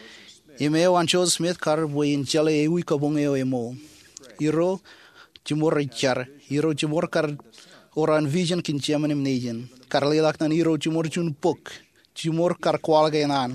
imo an Joseph Smith kar boy in chale e wi kabung emo Iro jumor char iro jumor kar oran vision kin chamanim nejen karlelak nan iro jumor chun pok jumor kar kwalge nan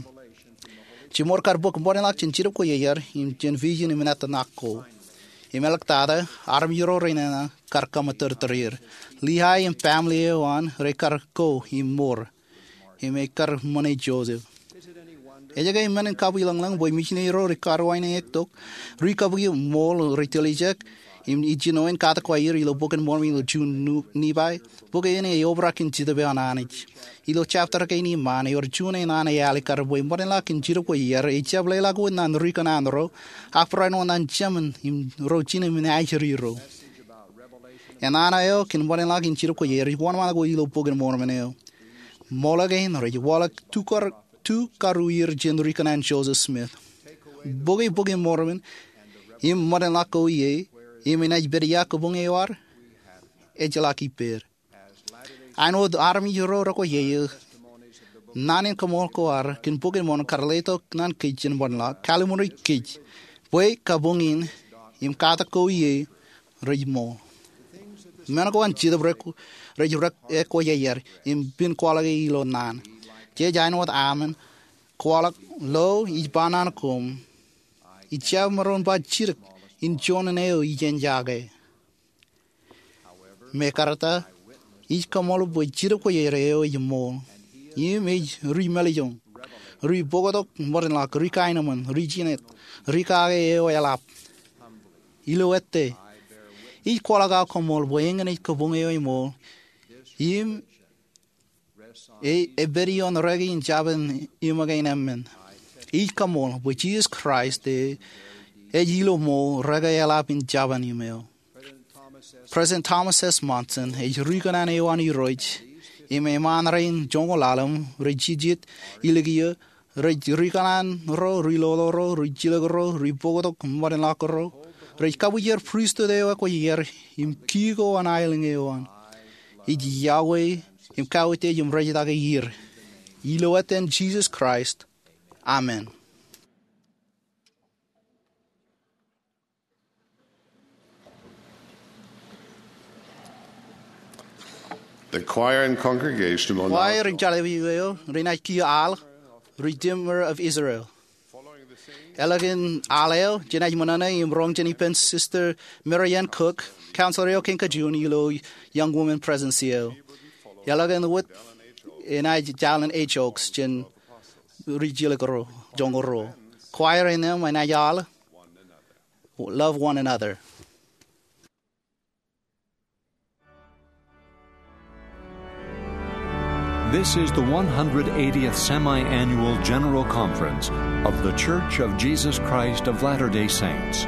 jumor kar bok bonelak chin chirup ko yeyer im chen vision im nat nakko imelak tada arm iro rena kar kamater terir Lehigh im family one re kar ko im mor im kar money Joseph Ejaga iman kabu lang boy machine ro rikarwain ektok rikabu mol retalijak im ijinoin kata kwair ilo boken mormi lo jun ni bai boke ene obra kin jida be ananich ilo chapter ke ni man yor june nana yali kar boy moren la kin jiro ko yer e chable la ko nan rikan andro afra no nan chaman im ro chine min ajri ro enana yo kin moren la kin jiro ko yer one ma go ilo boken mormen yo mola gain ro wala tu karuir jen rikan and Joseph Smith boge mormen im moren la ko ye Iminaj beria kubung ewar ejalaki per. Ano army juro roko ye nanin kamol ko ar kin pukin mon karleto nan kitchen bonla kalimuri kich. Boy kabungin im kata ko ye rejmo. Mana ko an chida breku rejurek eko yeyer im bin kwalagi ilo nan. Je jain wat amen kwalak lo ibanan kum. Icha maron ba chirik in John and Eo Ijen Jage. Mekarata, each kamolo boy chirko yereo yamon. You made remelion. Re Bogotok, modern like Rikainaman, Reginet, Rikage eo elap. Iloette. Each qualaga kamol boying and it kabungeo mo. Him a berry on reggae in Javan imagain emmen. Each kamol, which is Christ, the Ejilo mo ragayalap in Javan email. President Thomas S. Monson, a Rican Ewan Roach, Ime Manrain, Jongolalam, Regigit, Iligia, Ricanan, Ro, Riloro, Rigilagro, Ribogo, Modern Lacro, Rikabuyer priest de Equayer, Im Kigo and Island Ewan. Iji Yahweh, Im Kawite, Im Regidaga year. Iloeten Jesus Christ. Amen. The choir and congregation will Choir now... in Jalevio, Renaiki Al, Redeemer of Israel. Elegant Aleo, Jenaj Monana, Imrong Jenny Pence, Sister Marianne Cook, Counselor Kinka Jun, young woman presencio. Elegant with Enaj Jalan H. Oaks, Jen Rigilagro, Jongoro. Choir in them, and Ayal, love one another. This is the 180th Semi-Annual General Conference of The Church of Jesus Christ of Latter-day Saints.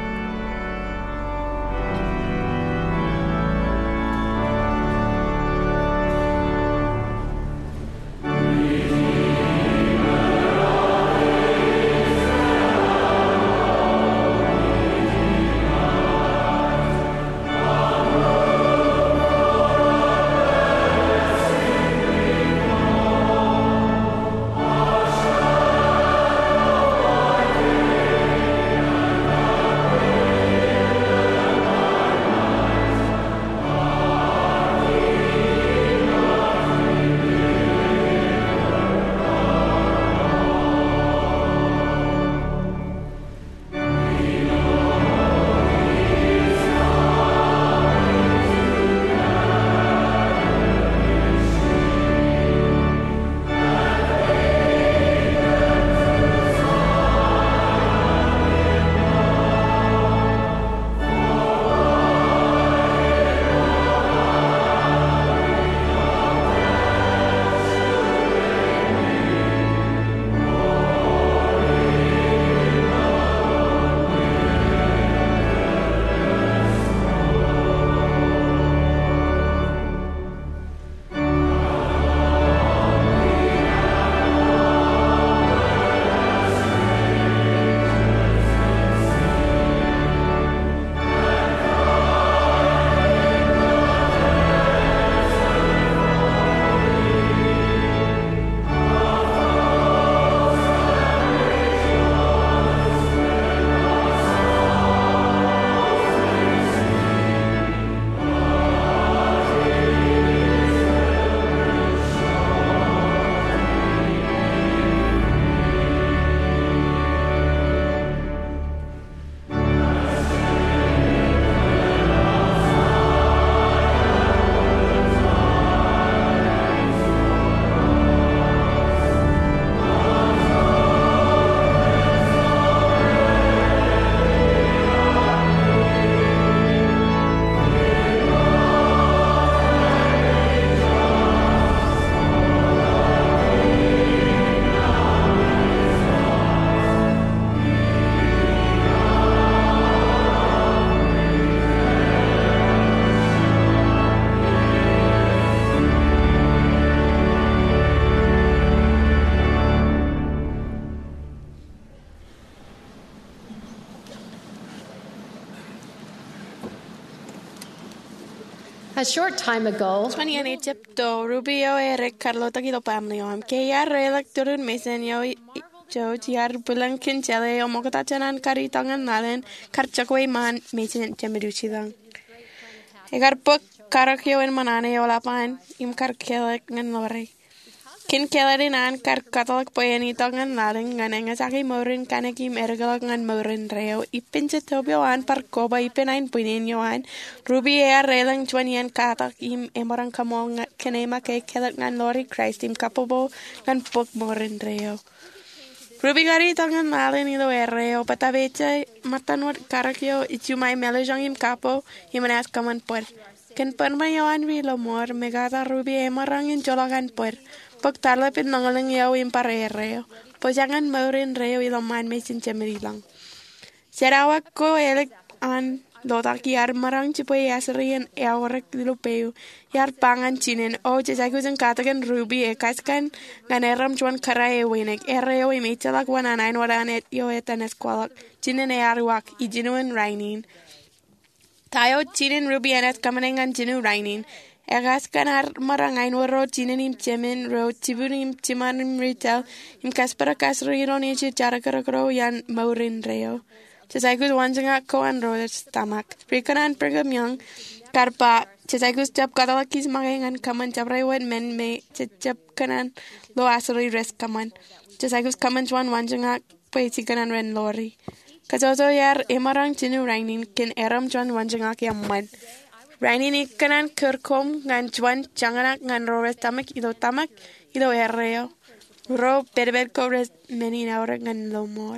A short time ago, Twani ani tip do Rubio Eric Carlota Kilo Pamlio ke ya relak turun mesen yo jo tiar bulan kin chele o mokata chanan kari tangan nalen karchakwe man mesen chemiduchi dang egar pok karakyo en manane yo lapan im karkelek ngan lori kin kelerin an kar katalak poyani tangan nalen ngan ngasaki morin kanekim ergalak ngan morin reo ipinche tobio an par koba ipenain puinin yo an ruby er relang twanian katak im emarang kamong kenema ke kelak ngan lori Christ im kapobo ngan pok morin reo Ruby gari tangan nalen ilo erreo patabecha matanwat karakyo ichumai melojang im kapo imanas kaman por ken permayoan vi lo mor megata Ruby emarang in jolagan por pag tarlapit nangalang yaw im parereo po jangan maurin reo ilo man mesin chemerilang serawak ko elek an lotak yar marang chipoy yasrian eawarek dilo peo yar pangan chinen o jajaku jang katakan Ruby kaskan nganeram chuan karae winek ereo imechalak wananain wadanet yo etan eskwalak chinen earwak ijinuan rainin tayo chinen Ruby anet kamanengan jinu rainin kaskan ar marangain waro chinen im chemen ro chibunim chimanim retail im kaspara kasriron eche charakarakro yan maurin reo Chesaikus wanjanga koan rodes tamak. Rikanan pergam yang karpa chesaikus jab katalakis magengan kaman jabrai wen men me jab kanan lo asuri res kaman. Chesaikus kaman chuan wanjanga paisi kanan ren lori. Kazozo yar emarang jinu rainin kin eram chuan wanjanga kiaman. Rainin ikanan kerkom ngan chuan janganak ngan rodes tamak ilo erreo. Ro berber kores menin aura ngan lomor.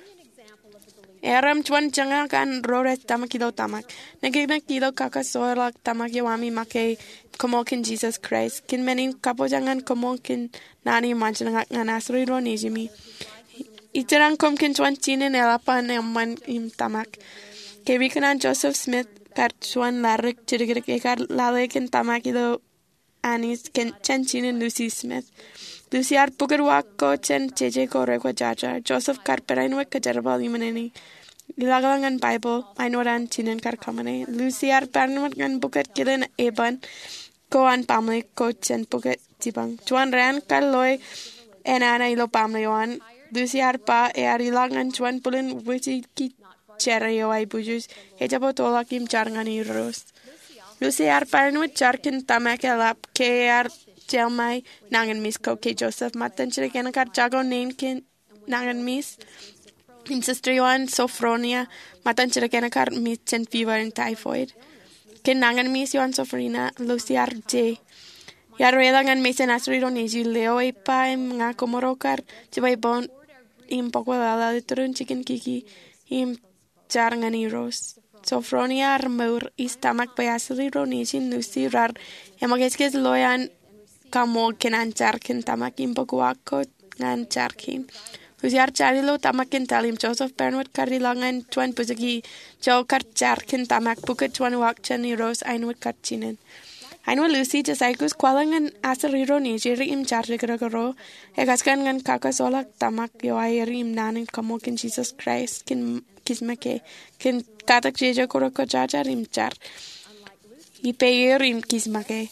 Eram chuan changa kan rores tamak ilo tamak. Nagigna kilo kakasorak tamak yawami make como kin Jesus Christ. Kin menin kapo jangan como kin nani manchanang ngan asri ro nijimi. Itarang kom kin chuan chinen elapan eman im tamak. Kebikanan Joseph Smith kar chuan larik chirigrik ekar lale kin tamak ilo anis kin chen chinen Lucy Smith. Lucy ar puker wako chen cheche ko rekwa jaja. Joseph kar perain wek kajarabal imaneni. Ilagalangan Bible, ainoran chinen kar kamane. Lucy ar perain ngan puker kilen eban ko an pamle ko chen puker tibang. Chuan ran kar loy enana ilo pamle yoan. Lucy ar pa ar ilangan chuan pulen witi ki chere yo ay bujus. Ejapo tolak im charngan iros. Lucy ar perain wet charkin tamak elap ke ar Jelmai nangan mis ko ke Joseph matan chile kena kar jago nain ken nangan mis in sister Yohan Sophronia matan chile kena kar mis chen fever and typhoid ken nangan mis Yohan Sophrina Lucy RJ yar relangan mis en asrido neji leo ipa im nga komoro kar chibay bon im poco dala de turun chicken kiki im charngan iros Sophronia armur istamak bayasri ro neji Lucy rar emageskes loyan kamo kenan charkin tamakin pagwako ngan charkin. Luciar charilo tamakin talim Joseph Bernard karilangan tuan pusagi jo kar charkin tamak buket tuan wakchan ni ros ainwat karchinen. Ainwat Lucy jasaikus kwalangan asariro ni jiri im charikagaro egaskan ngan kakasolak tamak yo ayeri im nanin kamo kin Jesus Christ kin kismake kin katak jeja koroko jajar im char. Ipeyer im kismake.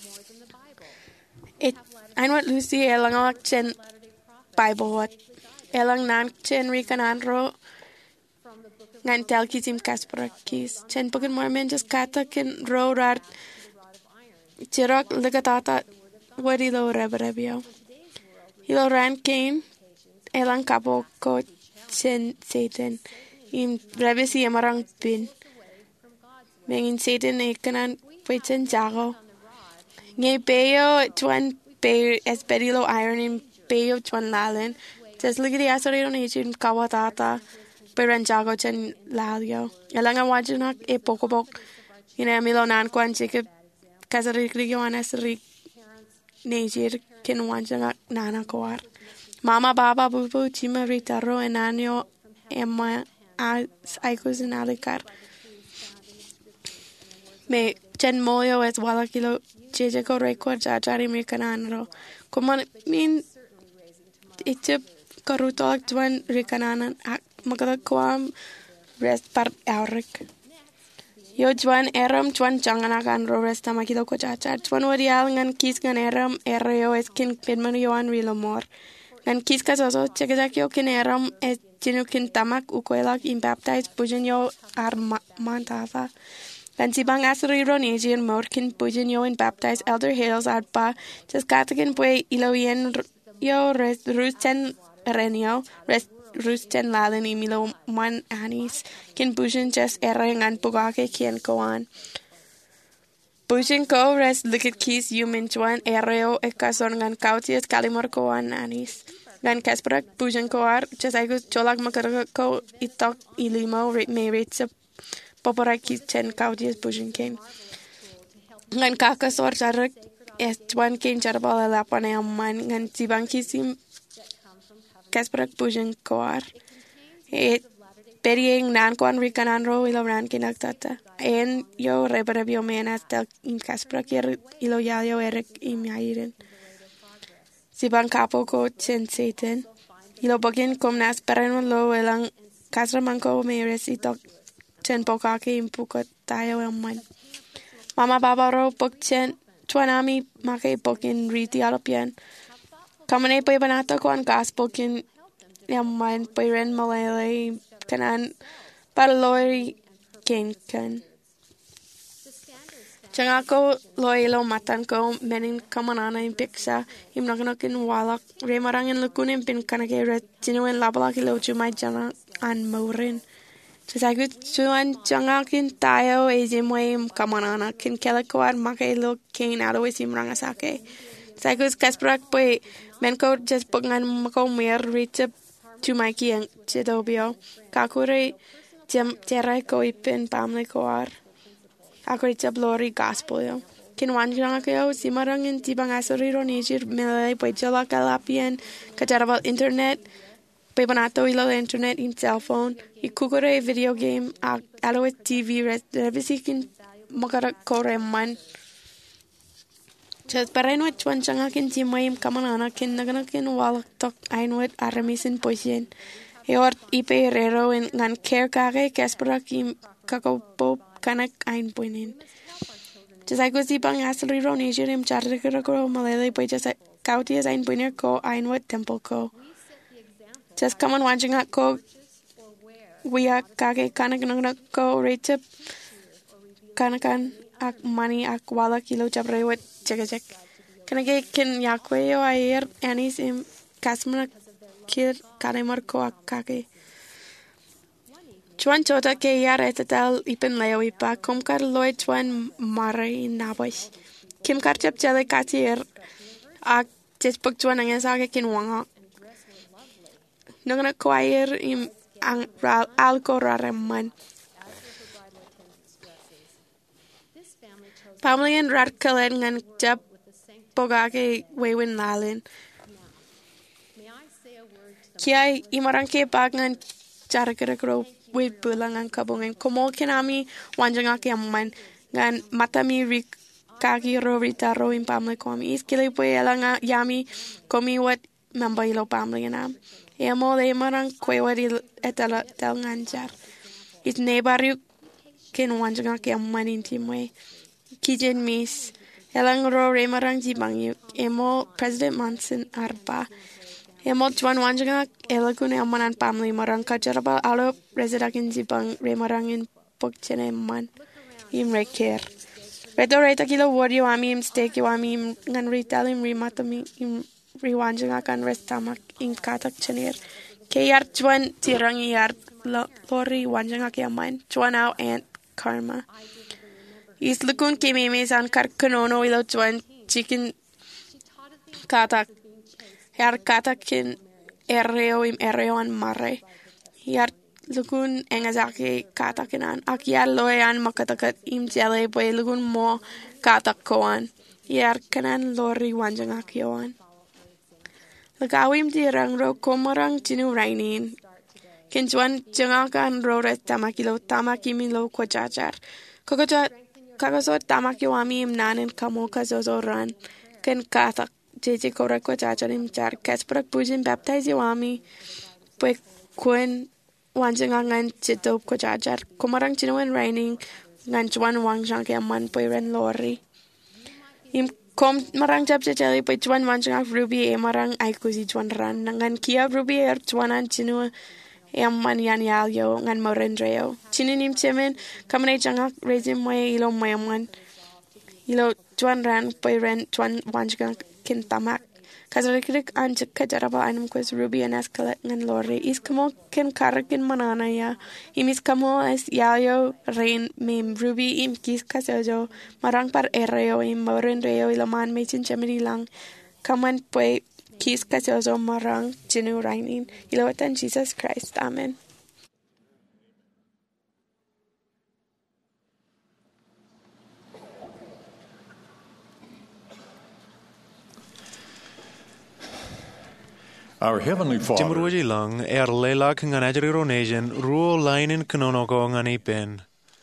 Ainwat Lucy elang awak chen Bible wat elang nan chen rikanan ro ngan tel kisim kasparakis chen pokin mormen just kata kin ro rar chirok ligatata wadi lo reberebio ilo ran kain elang kapo ko chen Satan im rebesi emarang bin mengin Satan ekanan pechen jago ngay peyo tuan peyo esperilo iron in peyo tuan lalen tes ligidi asariro ni chin kawatata peran jago chen lalio elanga wajunak e pokobok ina milonan kwan chike kasarik rigyoan asrik nejir kin wajanga nana koar mama baba bubu chima ritaro enanyo emma aikus inalikar me chen moyo es wala kilo jeje ko record jajari me kananro kuma min itip karutolak tuan rikananan magada kwam rest par aurik Yo Juan Juan Janganakan Rores Tamakilo Kochachar. Juan Wadial ngan kis ngan Ereo es kin Pidman Yoan Rilomor. Ngan kis kasoso Chekakyo kin es Jinukin Tamak Ukoelak in baptized Pujanyo Armantava. Ngan Sibang Asuri Ronesian Morkin Pujanyo in baptized Elder Hales Arpa. Cheskatakin Pue Iloyen Yo Rusten Renio. Rusten Lalen y Milo Man Anis, kin Bujan just ngan Bugake kien koan. Bujan ko res likit kis yumin juan ereo ekason ngan kautias kalimor koan anis. Ngan kasprak Bujan koar, just agus cholak makarako itok ilimo me ritsa poporaki chen kautias Bujan ken. Ngan kakasor charak es juan ken charbal lapane amman ngan sibang kisim Kasparak Bujan Koar. Perieng nan koan rikanan ro ilo ran kinagtata. En yo reparabio menas tel in Kasparak ilo yayo erek imairen. Sibang kapo ko chen seten. Ilo bagin kom nas perenwan lo elang kasramanko meres itok chen pokake impukot tayo man. Mama baba ro pok chen chuanami make pokin riti alopian. Kamane pa banata ko ang gospel kin yaman pa rin malay kanan parloy kin kan. Changa ko loyelo matan ko menin kamanana in piksa im nakanokin walak remarangin lukunin pin kanake ret jinuin labalaki lo chumay jana an maurin. Sasagut chuan changa kin tayo ezimwe im kamanana kin kelakawar makelo kin alo isim rangasake. Sagus Kasparak po menko just pagngan mako mer richa chumaki ang chidobio kakure terai ko ipin pamle koar akure chablori gospel yo kinwan janga ko simarangin tibang asori ronijir melay po jala kalapian kajarabal internet pe banato ilo internet in cell phone ikukure video game alo TV revisikin makara kore man Just parenwet chuan changa kin timaim kamanana kin naganakin walak tok ainwet aramisin poisien. Eort ipe herrero en ngan care kage Kasparak im kakopo kanak ain poinin. Just I go sipang asali ronesian im charrikero malele po just kautias ain poiner ko ainwet temple ko. Just come on watching ko wiya kage kanak nagnak ko rate kanakan ak money ak wala kilo chabrewet chekachek. Kanake kin yakweyo ayer anis im kasmana kir kanemar ko akake. Chuan chota ke yar etatal ipen leo ipa kumkar loy chuan maray naboy. Kim kar chap chale katier ak chespok chuan angesake kin wanga. Nangana ko ayer im ang alko rareman. Pamlian rat kalen ngan jap pogake wewin lalin. Kiai imarang ke bag ngan charkerekro wit bulang ang kabungen. Komo kinami wanjangake amman ngan matami rik kaki ro rita ro in pamle komi. Iskile po yala yami komi wat mambaylo pamlian am. Emo le imarang kwewat etala tel nganjar. It nebaryuk kin wanjangake amman intimwe. Kijen mis elang ro remarang jibang yuk emo President Monson arba emo juan wanjanga elagun amanan pamli marang kajaraba alo resedakin jibang remarang in pokchene man im reker redo reta kilo wardio ami im steak yo ami im ngan retail im rimatami im riwanjanga kan restamak in katak chenir ke yar juan tirang yar lori wanjanga ke aman juan au and karma Islukun ke memes an kar kanono ilo chuan chicken katak yar katak kin ereo im ereo an mare yar lukun engazake katak an ak yar loe an makatakat im jale boy lukun mo katak koan yar kanan lori wanjangak yoan lagawim di rangro komarang chinu rainin kin chuan jangakan rore tamakilo tamakimin lo kochachar kokocha Kakasot tamak yo ami im nanin kamo kazozoran ken katak jeje korak ko chacharim char Kasparak Bujan baptize yo ami pue kuen wanjangangan chitop ko chachar kumarang chinuan raining ngan Juan Wang Jang ke man poi ren lori. Im kom marang jab jali poi Juan Wang Jang Ruby e marang ai kusi Juan ran ngan kia Ruby Juanan chinu man yan yalyo ngan morendreo. Chininim chemen kamane jangak rezim moe ilo moyaman. Ilo Juan ran poi ren Juan Wang Jang kin tamak. Kazarikrik anjak kajaraba anum quest Ruby and Escalet ngan lori. Is kamo ken karakin manana ya. Imis kamo es yayo rain mem Ruby im kis kasojo. Marang par ereo im morendreo ilaman mechin chamini lang. Kaman poi kis kasojo marang jinu rainin. Ilawatan Jesus Christ. Amen. Our Heavenly Father, Timruji lang lela ngan ajriro nation ruo lainin knonogo ngani pen.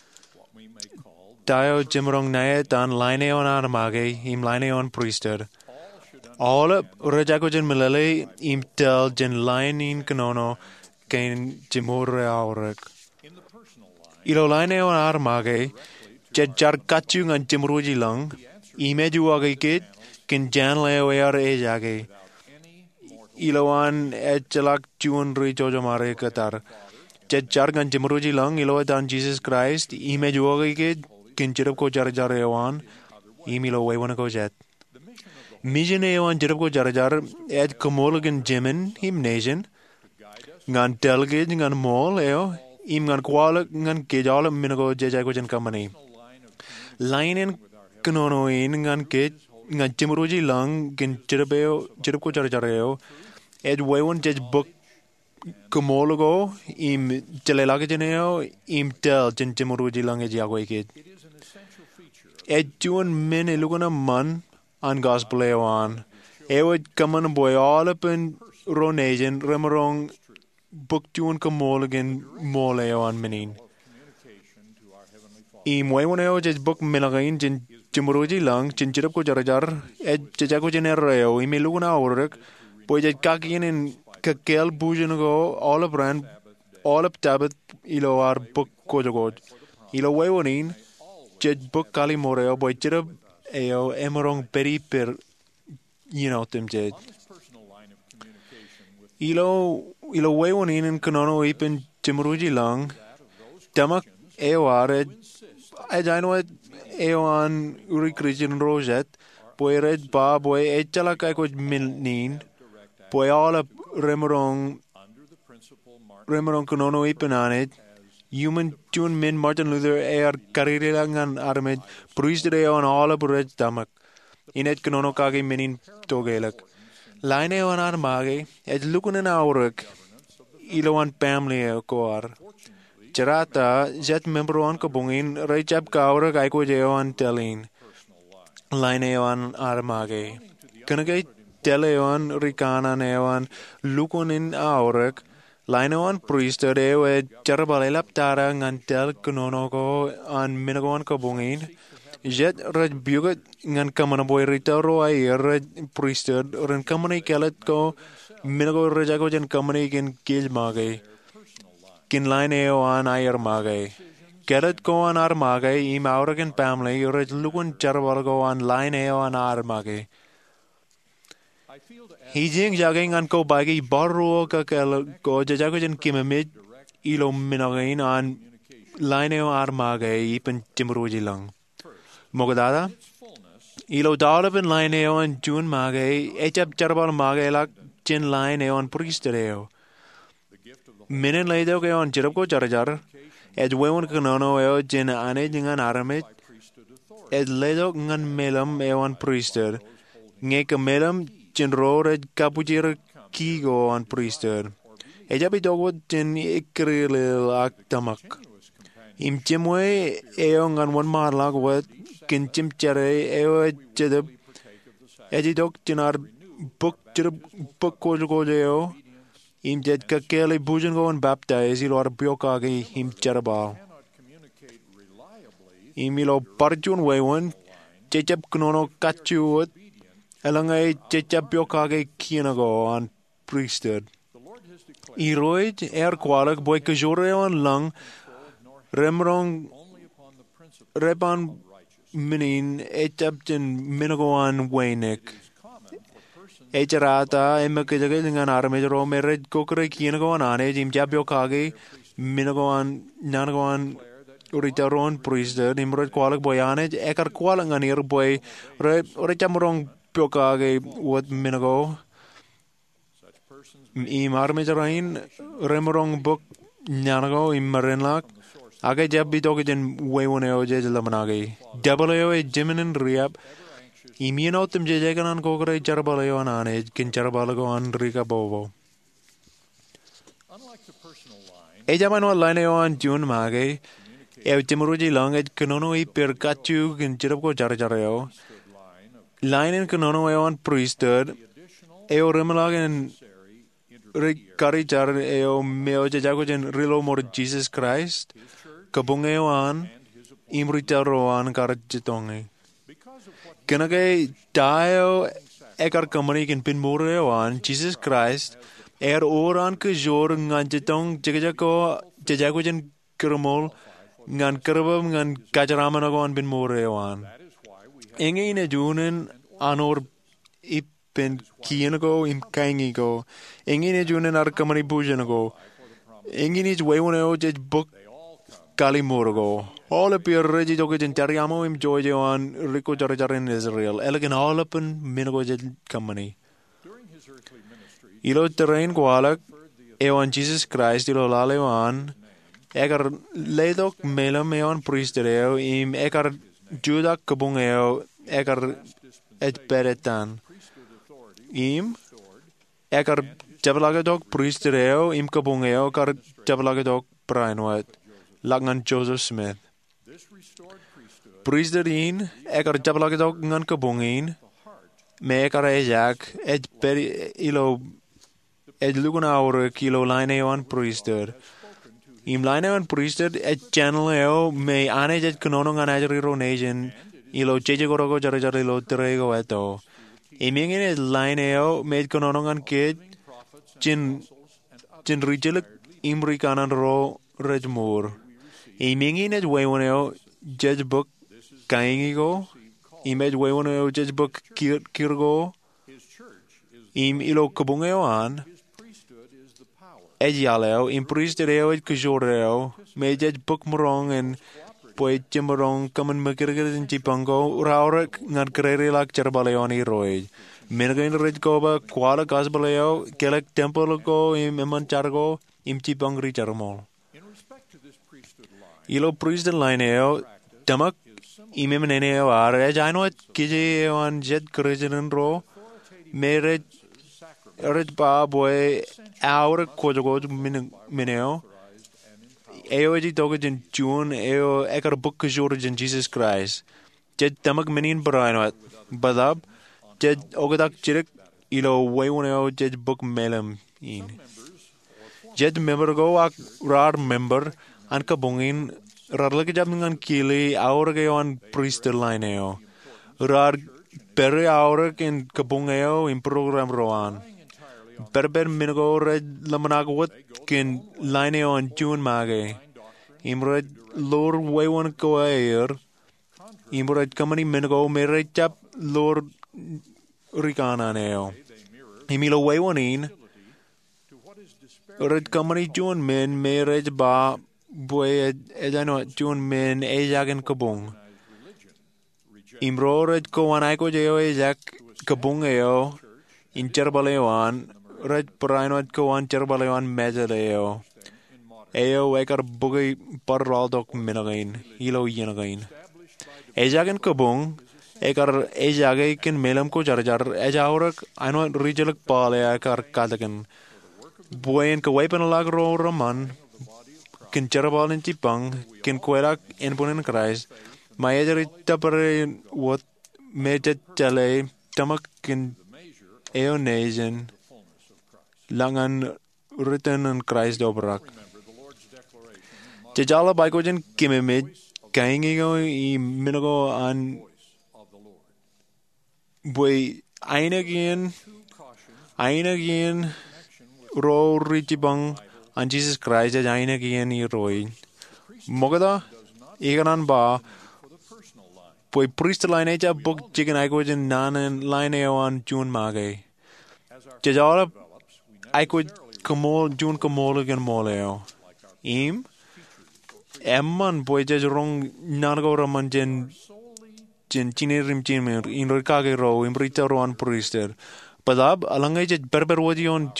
Dio jimrong nae dan line on armage im line on priesthood. All rejagojen milele im tel gen lainin knono ken jimure aurek. Ilo line on armage jar kachu ngan timruji lang imeju age ken jan leo ejage. Iloan echelak chun ri jojo mare katar. Jargan jimruji lang iloan Jesus Christ imejuoge ke kinchirap ko jar ewan imilo wewan ko jet. Mission ewan jirap ko jar ed komologan jimin him nation ngan delegate ngan mol eo im ngan kwala ngan kejala minago jeja ko jen company. Line kanono in ngan ke ngan jimruji lang kinchirap ko jar eo ed wewan jej book komologo im jelelage jeneo im tel jen jimruji lang ejago ke ed juan men elugana man an gospel ewan ewed kaman boy all up in ronation remerong book juan komologen mole ewan menin im wewan eo jej book menagain jen jimruji lang jen jirap ko jar ed jejago jenero im elugana orek Boy jet kakin in kakel bujan go all of brand all of tabat ilo ar book kojogod ilo wewonin jet book kali moreo boy chirab eo emerong peri per tem jet ilo wewonin in kanono ipen jimruji lang tamak eo ar ejaino eo an uri Christian rojet boy red ba boy echala kai ko milnin Boy all up remerong konono ipenanet human tune min Martin Luther air karirelangan armed priest on all up red tamak inet konono kage menin togelak line on armage et lukunen aurek iloan family koar charata jet member on kabungin rechap kaurek aiko jeon telin line on armage kanagay Teleon Ricana Neon Lukunin Aurek Lineon Priester Ewe Jarabalelap Tara Ngantel Kunonogo an Minagon Kabungin Jet Red Buget Ngan Kamanaboy Ritaro I Red Priester Ren Kamani Kelet Ko Minago Rejago Jan Kamani Kin Kil Mage Kin Line Eo an Ayer Mage Kelet Ko an Armage Im Auragan family Red Lukun Jarabalgo an Line Eo an Armage Hijing jaging an ko bagi barro ka ko jajago jen kimamid ilo minagain an lineo armage ipen timruji lang. Mogadada ilo dalabin lineo an jun mage echap charbal mage lak jen lineo an priestereo. Minen leido ke on jirab ko jarjar ed weon kanono eo jen ane jingan aramit ed leido ngan melam eo an priester ngek melam Jen rored kapujir kigo an priester. Eja bidogo jen ikril ak tamak. Im jimwe eong an one marlag wet kin jim chere eo jedab. Eji dok jenar book kojogojeo. Im jet kakele bujan go and baptize ilo arbiokagi him cherabal. Im ilo parjun wewan jejab knono kachuot. Elangai jejab biokage kienago an priesthood. Iroid kwalak boy kajore on lang remrong repan minin echapchen minagoan weinek. Echerata emakajaga dengan armejro mered kokre kinagoan ane jim jabyo kage minagoan nanagoan uritaron priester imred kwalak boyane ekar kwalang anir boy re chamrong pyokage what minago im armejrain remrong book nanago imrenlak Age jab bitoke jen wewoneo jelamnage. Jabaleo e jeminin riap. Iminotum jejaganan kokore jarbaleo anane kin jarbalago an rika bovo. Ejamano lineo an jun mage. E timuruji long et kanono I perkachu kin jirabko jarjareo. Line in kanono on priesthood. Eo remalagan Rikari jar eo meo jago jen rilo more Jesus Christ. Kabungeoan imritaroan karjitonge. Kenage tayo ekar kamani kin pinmureoan Jesus Christ oran ke jor nganjitong jagajako jajagojen kermol ngan kerbam ngan kajaramanagoan pinmureoan. Enge ine junen anor ipen kianago imkaingigo. Enge ine junen ar kamani bujenago. Enge ine jwewoneo jej book Kalimurgo. All appear regi jogen tariamo im jojoan rico jarjar in Israel. Elegant all upon minagojet company. Ilo terrain kwalak eon Jesus Christ ilo lalewan ekar ledok melam eon priestereo im ekar judak kabungeo ekar et peretan. Im ekar jabalagadok priestereo im kabungeo kar jabalagadok prainwat. Langan Joseph Smith. Priesterin, ekar jabalagdok ngan kabungin, me ekar ejak, peri ilo, lugan aur kilo lineon priester. Im lineon priester, channel me ane jet kanonong anajari ronation, ilo chejegorogo jarajari lo terego eto. Imingin lineo me kanonong an kid, chin rijelik imrikanan ro rejmur. Imingin et wewoneo judge book kaingigo, image wewoneo judge book kirgo, im ilo kabungeoan, ejaleo, im priestereo et kujoreo, me judge book morong en poet chimorong kaman makirgir in chipango, raurek ngan krerelak charbaleoni roy. Menagain redkoba, kwala kasbaleo, kelek tempologo, im emanchargo, im chipangri charmol. Ilo priest lineo tamak imemneneo are jano kije on jet krijen ro mere red ba boy our kojogo mineo eoji togen jun eo ekar book jorgen Jesus Christ jet tamak minin braino badab jet ogadak chirik ilo wewoneo jet book melem in jet member go ak rar member an kabungin rarlaki jab ngan kili aurgeon priester lineo rar pere aurgen kabungeo in program roan berber mingo red lamanagwat kin lineo an jun mage imred lor wewon koair imred kamani mingo mere chap lor rikana neo imilo wewonin red kamani jun men mere ba boy ejano jun men ejagen kabung imro red ko wanaiko jeo ejak kabung eo in cherbalewan red praino ko an cherbalewan mejaleo eo ekar bugi parraldok minagain ilo yenagain ejagen kabung ekar ejage ken melam ko jarjar ejaurak ano rijelak pale ekar kadagen boyen ko wepen lagro roman kin cherabal in tipang kin kuerak en punen Christ mayajari tapare what mejet chale tamak kin eonasian langan written in Christ dobrak jajala baikojen kimemid kaingigo I minago an boy ainagian ro richibang an Jesus Christ jaina kian I roi mogada iganan ba Poi priest line ja book chicken I go in nan line on June mage. Jajala I could kamol June kamol again moleo. Im Emman poi ja rong nargo raman jen chine rim chimer in rikage ro im rita ron priester. Padab alangai ja berber wadi on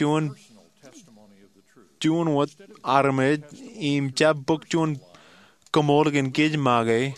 June what armed im chap book June kamol again cage mage.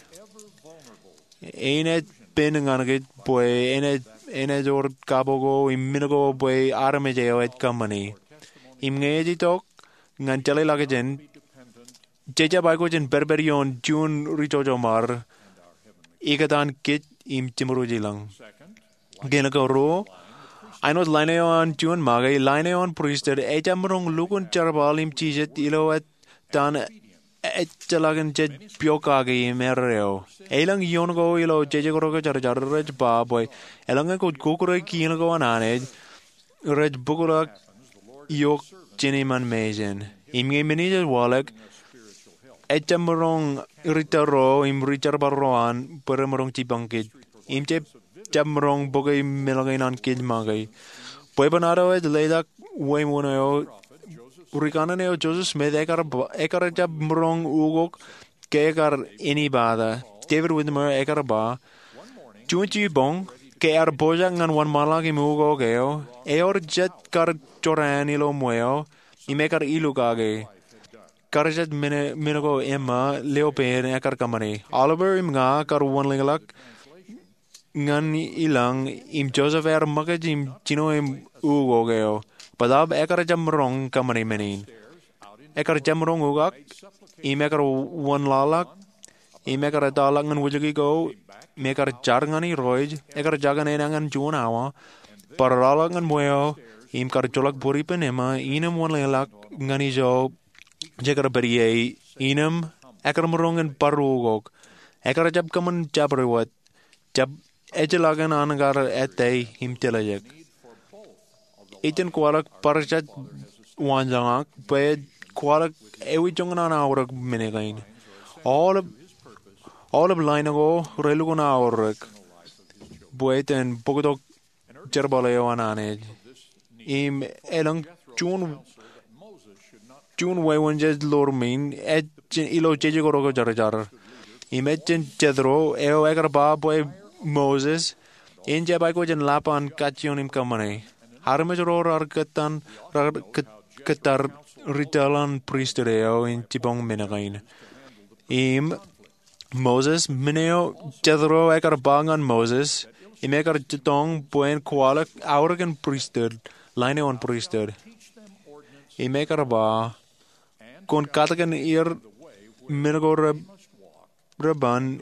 Enet penanganagit poi enet or kabogo im minago poi arme jeo et company. Im ngeji tok ngan chale lagajen Jeja bago jen berberion June ritojo mar ikatan kit im timruji lang. Genago ro Ainos lineon June magai lineon priester ejamrong lukun charbal im chijet ilo et tan et chalagan jet piokage merreo. Elang yongo ilo jejagoro charjarrej ba boy. Elang ko kukure kinago anane rej bukura yok jeniman mejen. Imge minija walek Echamrong ritaro im richarbaroan peremrong cibangkit. Imche chamrong bogay melagainan kid magay. Puebanaro et ledak waymoneo Urikananeo Joseph Smith ekar chamrong ugok kekar inibada. David Whitmer ekar ba. Junchi bong kar bojang ngan wan malagi mugo geo. Eor jet kar choranilo mueo. Imekar ilugage. Karjat minago Emma Leopen ekar kamani. Oliver im nga kar wanlingalak ngan ilang im Joseph magaj im chino im ugo geo. Padab ekar jamrong kamani menin. Ekar jamrong ugak im ekar wanlalak im ekar dalak ngan wujagi go mekar jar ngani roj ekar jagan enangan junawa paralak ngan mueo im kar cholak buripen Emma inam wanlingalak ngani jo Jekar beriye inam ekar merongan parugok ekar jab kaman jabrewat jab ejelagan anagar etay himtelajek iten kualak parjat wanjangak pe kualak ewi jongan aurak menegain all of line ago relugona aurak bueten pogodok jerbaleo anane im elang June way one jet lormin et ilo chejigoro jar imagine Jethro eo ekar ba boy Moses in jabago jen lapan kationim kamane harmejro arkatan ketar ritalan priestereo in tibong menagain im Moses mineo Jethro ekar bangan Moses imekar jetong buen kualak auragan priester line on priester imekar ba kon katakan minago reban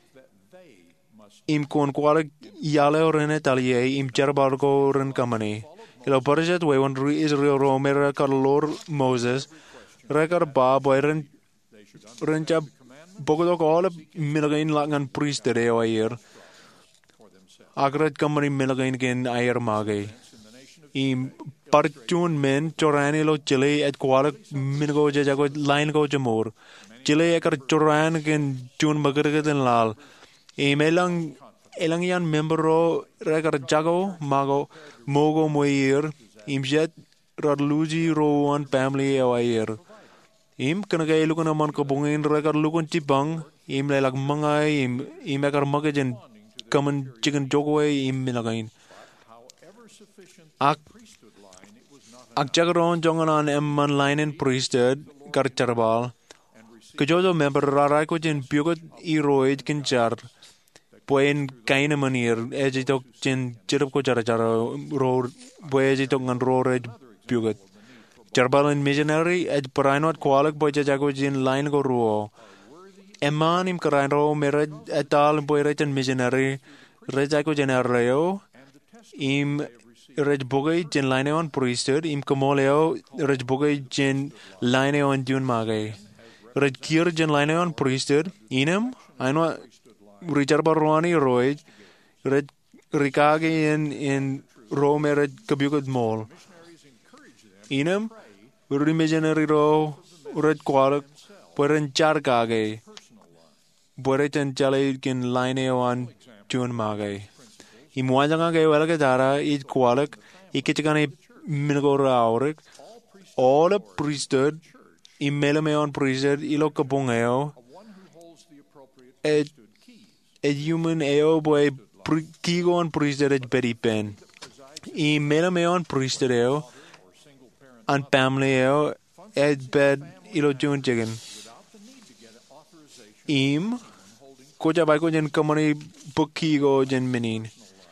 im kon kualak yale orene talie im jarbargo ren kamani ilo parjat we on Israel romera kalor Moses rekar ba boyren rencha bogodok all milagain langan priester eo ayer agrat kamani milagain gen ayer mage im parchun men choranilo chile et kualak mingo jago line go jamur chile ekar choran gen chun magargaden lal elangian membro rekar jago mago mogo moir imjet radluji rowan family ayer im kanaga elukana man ko bungin rekar lukun tibang im lelag mangai im ekar magajen kaman chicken jogoy im minagain ak jagaron jonganan emman linen priesthood kar charbal kejojo member rarai ko jen piugot iroid kinchar poen kaina manir ejitok jen chirup ko chara ro boejitok ngan ro red piugot charbal in missionary ej parainot kwalak boja jago jen line go ruo emman im karaino mered etal boyret missionary rejago jen arreo im Rej bogay jen line on priesthood im komoleo rej bogay jen line on dun magay rej kier jen line on priesthood inam aino Richard Barwani Roy red rikage in Rome red kabukod mall inam uri missionary ro red kwalak peren char kage buretan jale kin line on June Magai. Imuanga Gawaka Dara, each qualic, Ikitagani Minagora Auric, all a priesthood, Imelameon priesthood, Ilokabungeo, a human eo boy Kigo on priesthood at Betty Pen. Imelameon priesthood eo, and family eo, at bed Ilo June Chicken. Koja by Kojan Company Bukigo Jen Minin.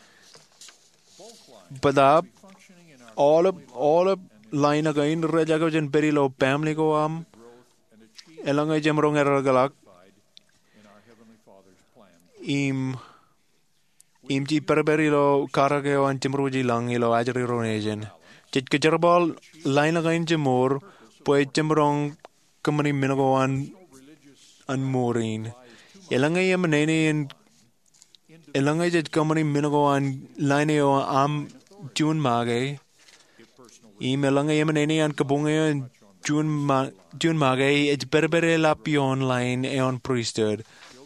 But up all up line again, Rajagojan Berilo, family go along a Jamrong Eragalak. Imji Perberilo, Karageo, and Timruji Langilo, Ajari Ronasian. Chitkajarabal, line again Jamor, Poet Jamrong Company Minago and Maureen. Elanga Yamanani and Elanga Company Minago and Lineo Am June Magay. Emelanga Yamanani and Kabunga and June Magay, it's Berbere Lapion line on priesthood.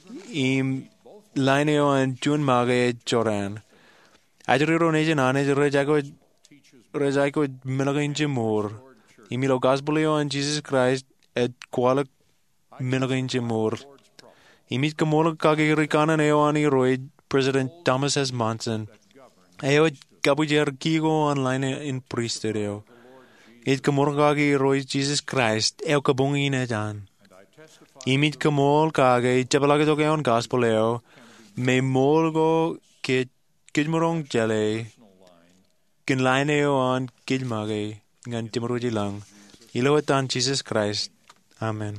Lineo and June Magay Joran. Ajari Ronasian Anaj Rejago Minagan Jamor. Emilo Gospelio and Jesus Christ at Kuala Minagan Jamor. Imit Kamola Kagi Rikana Neoani Roy, President Thomas S. Monson. Eo Gabujer Kigo online in priesthood. It Kamorgagi Roy Jesus Christ, El Kabungi Nejan. Imit Kamol Kage, Jabalagadoge on Gospeleo, Me Molgo Kidmorong Jale, Kinlineo on Kidmage, Gan Timuruji Lang. Iloatan Jesus Christ. Amen.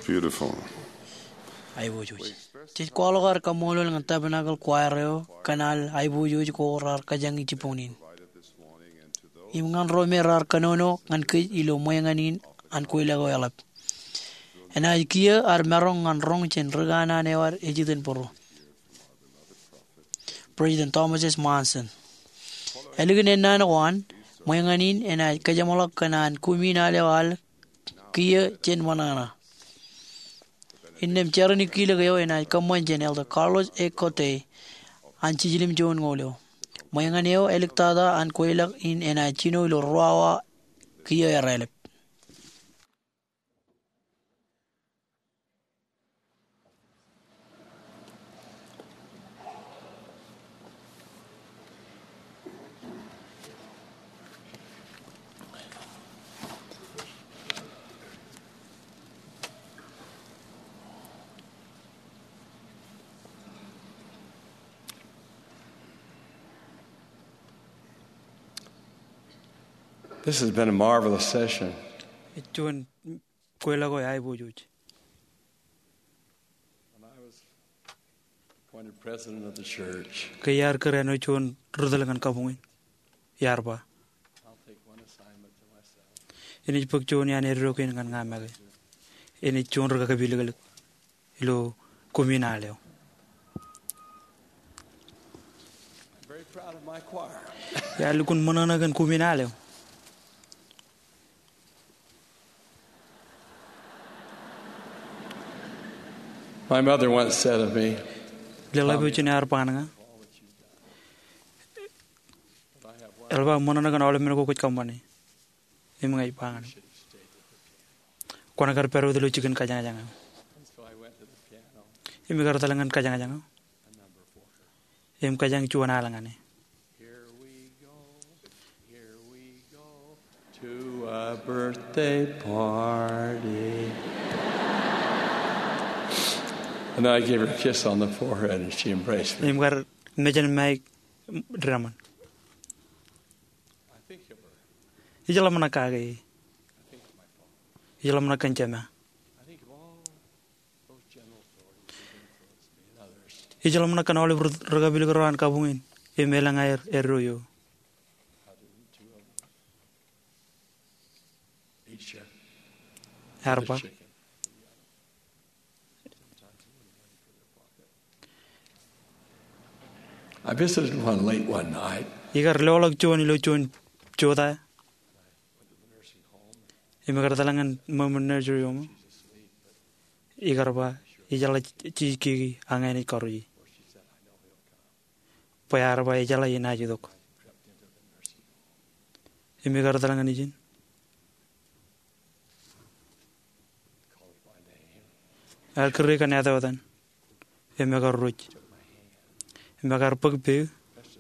Beautiful. Aibu juj. Tis kualogar kamolol ng tabernacle choireo kanal aibu juj ko rar kajang ichiponin. Imngan romerar kanono ngan kij ilo moyanganin an kuilago yalap. Ena ikia ar merong ngan rong chen regana newar ejiten poro. President Thomas S. Monson. Eligin enan wan moyanganin ena kajamolak kanan kumina lewal kia chen manana. Innem charani kila gayo ena kamanjen elder Carlos E. Cote an chijilim John ngoleo. Moyanganeo electada an kuilak in ena chino ilo ruawa kia yarelep. This has been a marvelous session. When I was appointed president of the church, I'll take one assignment to myself. I'm very proud of my choir. My mother once said of me, Elva monanagan all miracle with company. Imay pangan. Quanagar peru the chicken kajanga. so I went to the piano. Immigratalangan kajanga. Im kajang chuanalangani. Here we go to a birthday party. And then I gave her a kiss on the forehead and she embraced me. Imgar nejan mai draman. I think of her. Ijalamana kage. I think of my father. Ijalamana kanchama. I think of all those general authorities who influenced me and others. Ijalamana kanole ragabilgaran kabungin. Imelangair erroyo. Each Arpa. I visited one late one night. Igar lolog chuan ilo chuan choda. Imagartalangan nursery home. Igarba ijala chiki angani korui. Payarba ijala inajudok. Imagartalangan ijin. Al kerja kan ada watan. Imagar ruj. Imagar pagpe.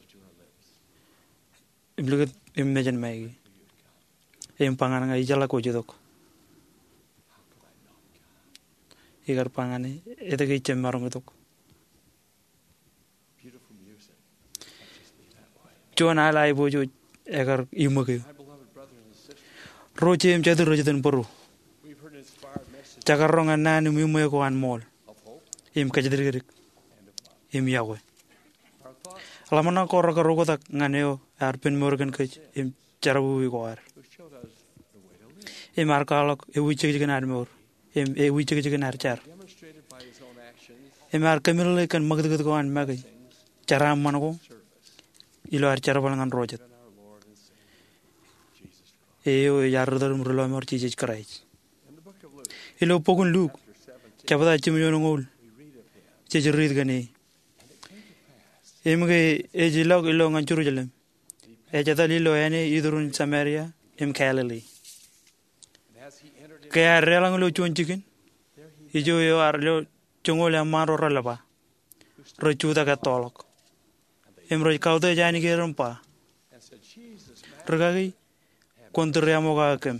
Imlugat imagine mai. Pangan ijala ko judok. Igar pangani ete ke chemarong tok. Chuan ala ibo jo agar image. Roche im chadur rojetan poru. Chakarong anan mimuy ko an mall. Im kajadir im yawe. Lamana ko rogo tak nganeo arpen morgan kach im charabu ko ar. Im arkalok e wiche jigan armor. Im e wiche jigan archar. Im arkamil kan magdgad ko an magay. Charam manako. Ilo archar balangan rojet. Eo yardar murlo mor Jesus Christ. Ilo pogun Luke. Chabada chimyonongol. Chejerit gani. Imge ejilog ilo ngan Jerusalem. Ejata lilo ene idurun Samaria im Galilee. Kaya relang lo chuan chicken. Ijo yo arlo chungol amaro ralaba. Rochuta katolok. Imro kauta jani ke rompa. Regagi kontriamo ga kem.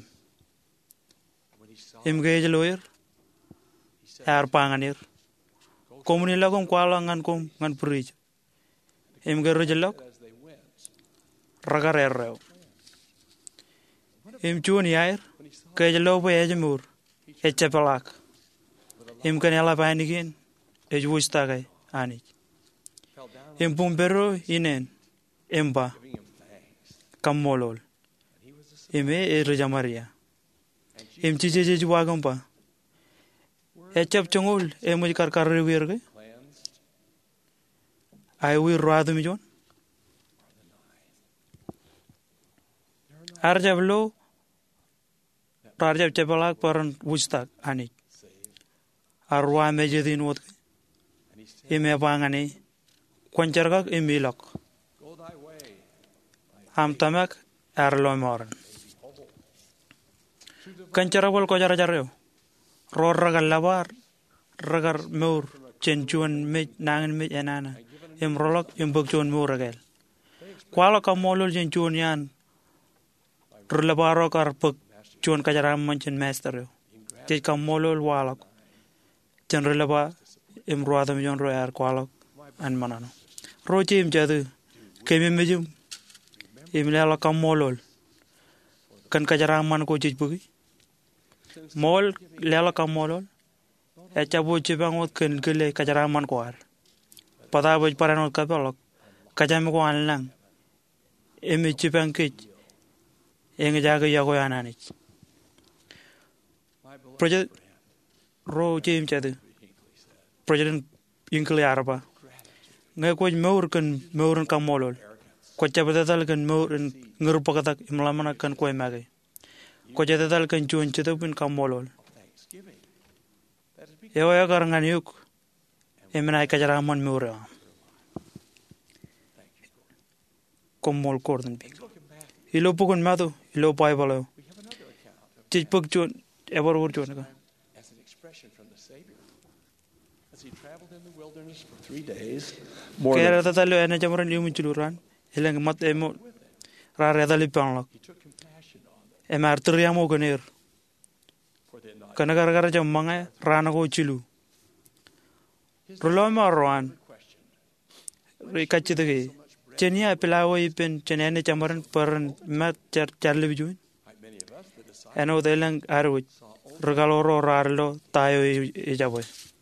Imge jeloir. Ar panganir. Komunila kom kwala ngan kom ngan purij. Imge rojelok. Ragarero. Im chuan yair. Kejelo pe ejemur. Echepalak. kan ela painigin wustagai ani pumbero inen emba kamolol Raja Maria chije juwagamba chap chongol muj kar wirge ai wir radu mi jon arjablo Rajab Chapalak Paran Wustak Ani Arwa Majidin Wood Imebangani Quanjargak Imilok Hamtamak Arlomoran Kancharawal Kojarajareo Roragal Lavar Ragar Mur Chenchuan Mid Nangan Mid Anana Imrolok Imbukchun Muragel Qualaka Molul Chenchunian Rulabaro Karpuk Chuan Kajaram Manchin Master. Take a molol wallock. Generalaba Imruadam John Royar Qualok and Manano. Rochim Jadu came in medium. Imlela come molol. Can Kajaram man go jibbugi? Mol Lela come molol. Echabu Chibang can kill Kajaram man quar. Pada with Paranol Kapalok. Kajamago and Lang. Emi Chipang Kitch. Engajaga Yagoyananich. Project Ro James Chadu President Inkle Araba Ngakoj Murkan Muran Kamolol Quachabadal can Mur and Nurpakatak Imlamana can Quemagi Quajadal can join Chitupin Kamolol Eoyagaranganyuk Emanai Kajaraman Mura Komol Cordon Big Ilo Pukun Madu Ilo Bible Tichpuk Jun Ever would as an expression from the Savior. As he traveled in the wilderness for 3 days, more than he took compassion on them. For they not Kanagara Jamanga Ranago Chilu Roloma Roan Rikachi Chenia Pilawa Pen Chenene Chamaran Peran Mat Charlie Juin and O the Lang Arwich Regaloro Rarlo Tayo Ijaway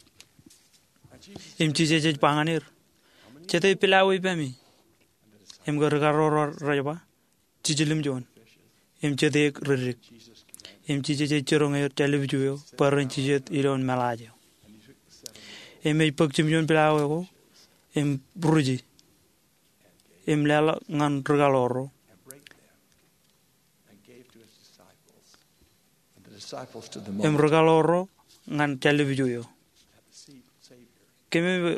Imchije Panganir Chete Pilawi Pemi Imgargaro Rajaba Chijilim John Imchede Ririk Imchije Churong Televijuo Paranchijet Ilon Malajo Ime Pukchim Pilawo Im Bruji Imlela Ngan Regaloro Regaloro ngan television. Kemi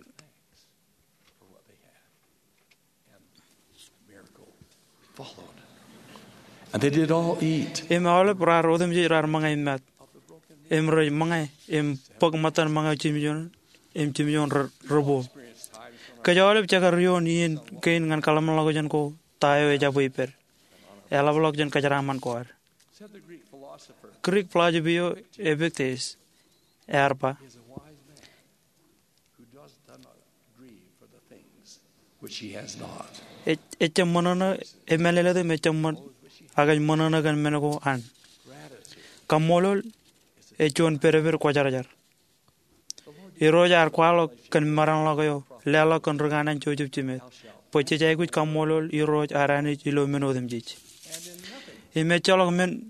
and they did all eat. All praro them jirar mangai mat. Roy mangai pogmatan mangai chimion robo. Kajolip chakarion yin kain ngan kalamalagojan ko tayo ejabuiper. Elablogjan kajaraman koar. Said the Greek philosopher, Greek plagibio ebictes erpa is a wise man who does not grieve for the things which he has not. Echamonana emelele de mechamon agan monana gan menago an. Kamolol echon perever quajarajar. Irojar qualo can maran logo, lelo con reganan chojib chime. Pochej with kamolol, iroj aranich ilomeno them jich. Imecholog men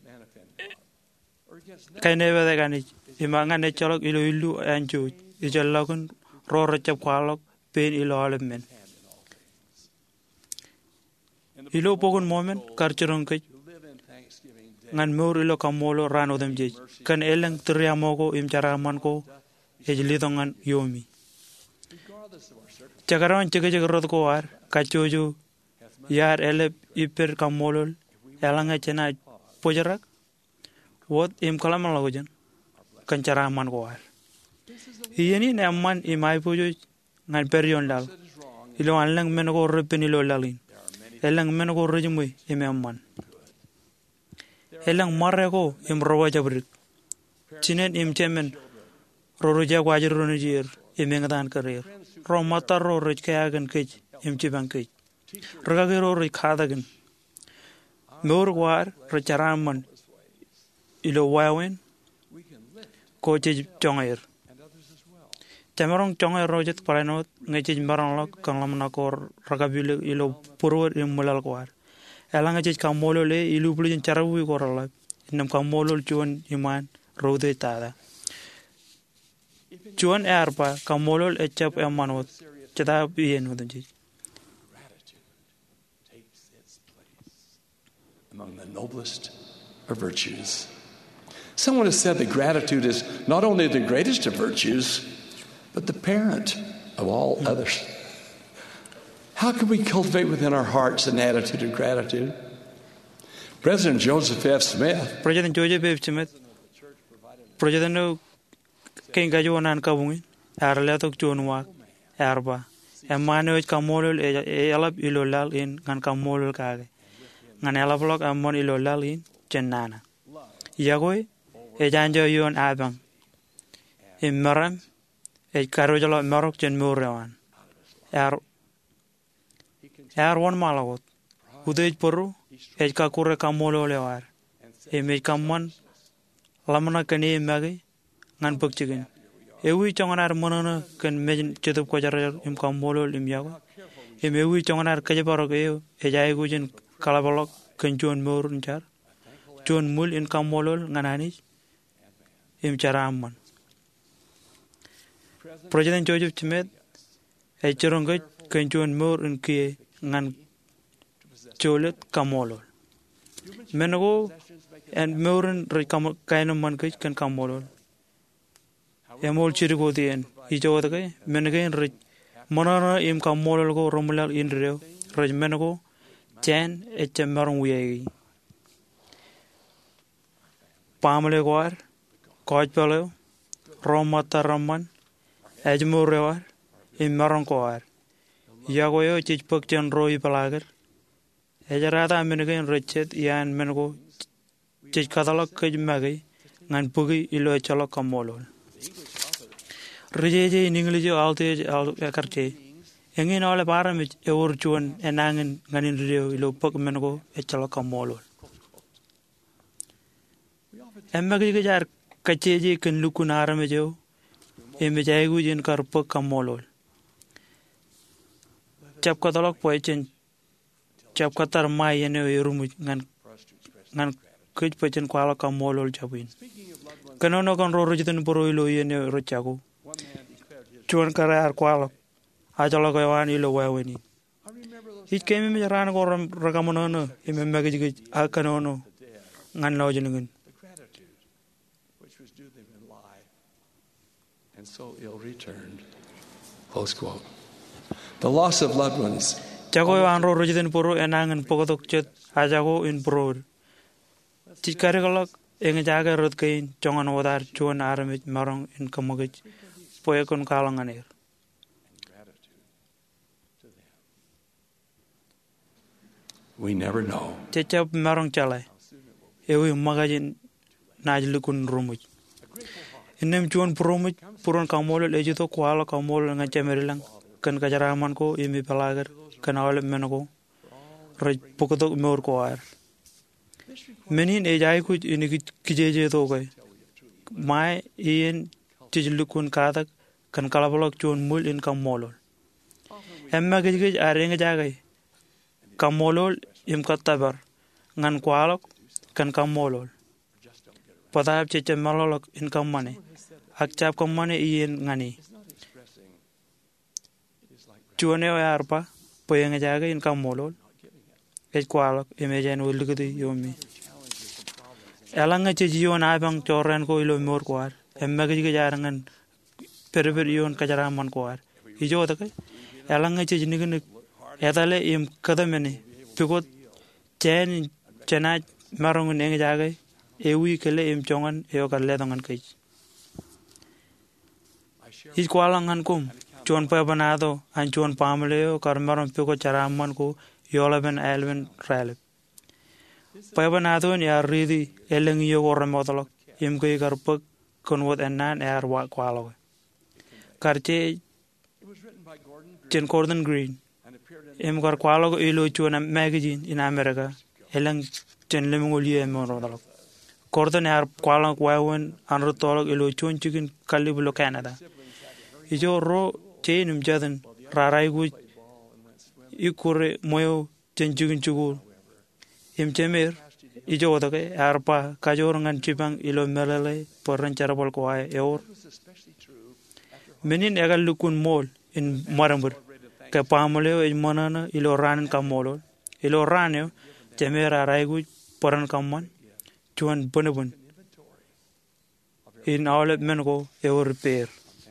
Kaineva the Ganich, Imanga Necholog ilu and Jude, is a logan, Rorachap Qualog, pain ilo men. Ilo Pogon moment, Karchurunke, and more ilo camolo ran of them jich. Can Elang Triamogo imcharamanco, Ejlidongan Yomi. Chakaran Chikajarodkoar, Kachoju, Yar Elep Iper Camolol, Elangachena Pojarak. What im Kalamalogan? Kanchara Mangoar. Yeni Naman in my pujo, Nalperion Lal. Ilo Alang Menago Repenilo Lalin. Elang Menago Regime, Imam. Elang Marago, im Rovajabrik. Chinet im Chemen, Roroja Wajarunajir, Imengadan career. Romataro Richkagan Cage, im Chibanke. Ragagero Rikadagan. Murwar, Richaraman. Ilo Wawen, Coach Jonger, Chamarong chong e rojet paranot ngechij marang lok kan lamna kor rakabile ilo purwar imulal kwar. Elang ngechij kamolo le ilu pulin charawi korala. Nam kamolo chuan iman rode tada. Chuan erpa kamolo echap emanot chata bien wadanji. Among the noblest of virtues. Someone has said that gratitude is not only the greatest of virtues, but the parent of all others. How can we cultivate within our hearts an attitude of gratitude? President Joseph F. Smith, President Joseph F. Smith, President King Gajuanan Kabungin, Arletok Junwak, Erba, Emmanuel Kamolul Elab Ilolal in Gan Kamolul Kage, Gan Elablok Amon Ilolal in Jenana. Yagoi, Ejanjo Yon Abang, in Maram, a Karujala Marok Jen Murawan. One Malawot, Udej Puru, a Kakura Kamolo Lewar, a Mekaman, Lamana Kani Magi, Nan Pukchigan. A wee chonganar monona can mention Chetup Kojar in Kamolo Limyago. A may wee chonganar Kajabarogeo, a Jaigujan Kalabalok, can John Moore in Char. John Mul in Kamolo, Nanani, in Charaman. President Joseph Smith, a Chorongate, can John Moore in Kie, Nan Cholet Kamolo. Menago and Moran kind of monkey can Kamolo. Emol Chirigo the end. Each other guy, Menagan Rich Monana im Kamolo Romula in Rio, Regmenago, Chan, a Chamaron Wee. Pamela War, Coach Pello, Romata Raman, Edmure, in Maroncoar. Yagoyo Chichpuk Roy Palager, Ejarada Menagan Richard, Yan Menago, Chichkatalok Kajmagi, and Pugi Ilo Chalok Kamolo. Rejeje in English altage Alcarte. Engin all a paramit, a urchuan, and Angan, Ganin Rio, Ilo Pokemanago, a Chalokamolo. And Magijar Kacheji can look on Aramajo, a Majagujan Karpokamolo. Chapkatalok Poichin Chapkatar Mai and a room nan Kuchpachin Qualakamolo Chapin. Canonokan Rojan Poroilo and Rochago. Chuan Karar Quala, Ajalagoan Ilo Wawini. It came in Ranagoram Ragamono, in Magagi Alcanono, Nanlojan. which was due them in life, and so ill returned. Close quote. The loss of loved ones. Jago Anro Rojan Poro and Angan Pogotok Chet, Ajago in Broad. Chikarigalok, Engajaga Rutkain, Jongan Wadar, Chuan Aramit, Marong in Kamogich, Poekon Kalanganir. We never know. Chechap Marong Chale, Ewi Magazin Najlukun Rumich. In them Chuan Promich, Puron Kamol, Ejito Kuala Kamol and Chamerilang, Kan Kajaramanko, Imi Palagar, Kanal Menago, Raj Pokotok Murkoar. Many in Ejaiku in Kijeje Togai. My Ian Tijlukun Katak, Kan Kalabalok Chuan Mul in Kamolo. Emma Gijij are Ringajagai. Kamolol im Katabar, Nan Kualok, Kan Kamolol. Padab Chicha Malolok in Kamane, Akchap Kamane Ian Ngani. Chuaneo Arpa, Poyangajaga in Kamolol, Kualok, Imajan will look at the Yomi. Elanga Chijon Abang Choranko Ilo Murquar, and Magajaran and Periberion Kajaraman Quar. Ijotake, Elanga Chinigan. Etale im Kadamene, Pigot, Chen, Chenat, Marong and Engajaga, Ewi Kele im Chongan, Eoka Ledong and Cage. His Kualang and Kum, Chuan Pabanado, and Chuan Pameleo, Carmaron Pico Charamanco, Yolaban Alvin Ralip. Pabanado and Yaridi, Elengio or Remotolok, Imke Garpuk, Conwood and Nan Air Qualo. Carche Chen Gordon Green. Imgar Qualo Ilo Chuan magazine in America, Elang Chen Lemongoli and Morodolok. Gordon Air Qualang Wawan, Androtolog Ilo Chuan Chicken Calibulo Canada. ijo ro chain jadan rarai gu ikure moyo jenjugin chugul chemer ijo odake arpa kajor ngan chipang ilo melale porran charabal ko ay eor menin egal lukun mol in marambur ke pamoleo in manana ilo ran kamolo ilo raneo chemer rarai gu porran kamman chuan bonabun in awlet mengo eor repair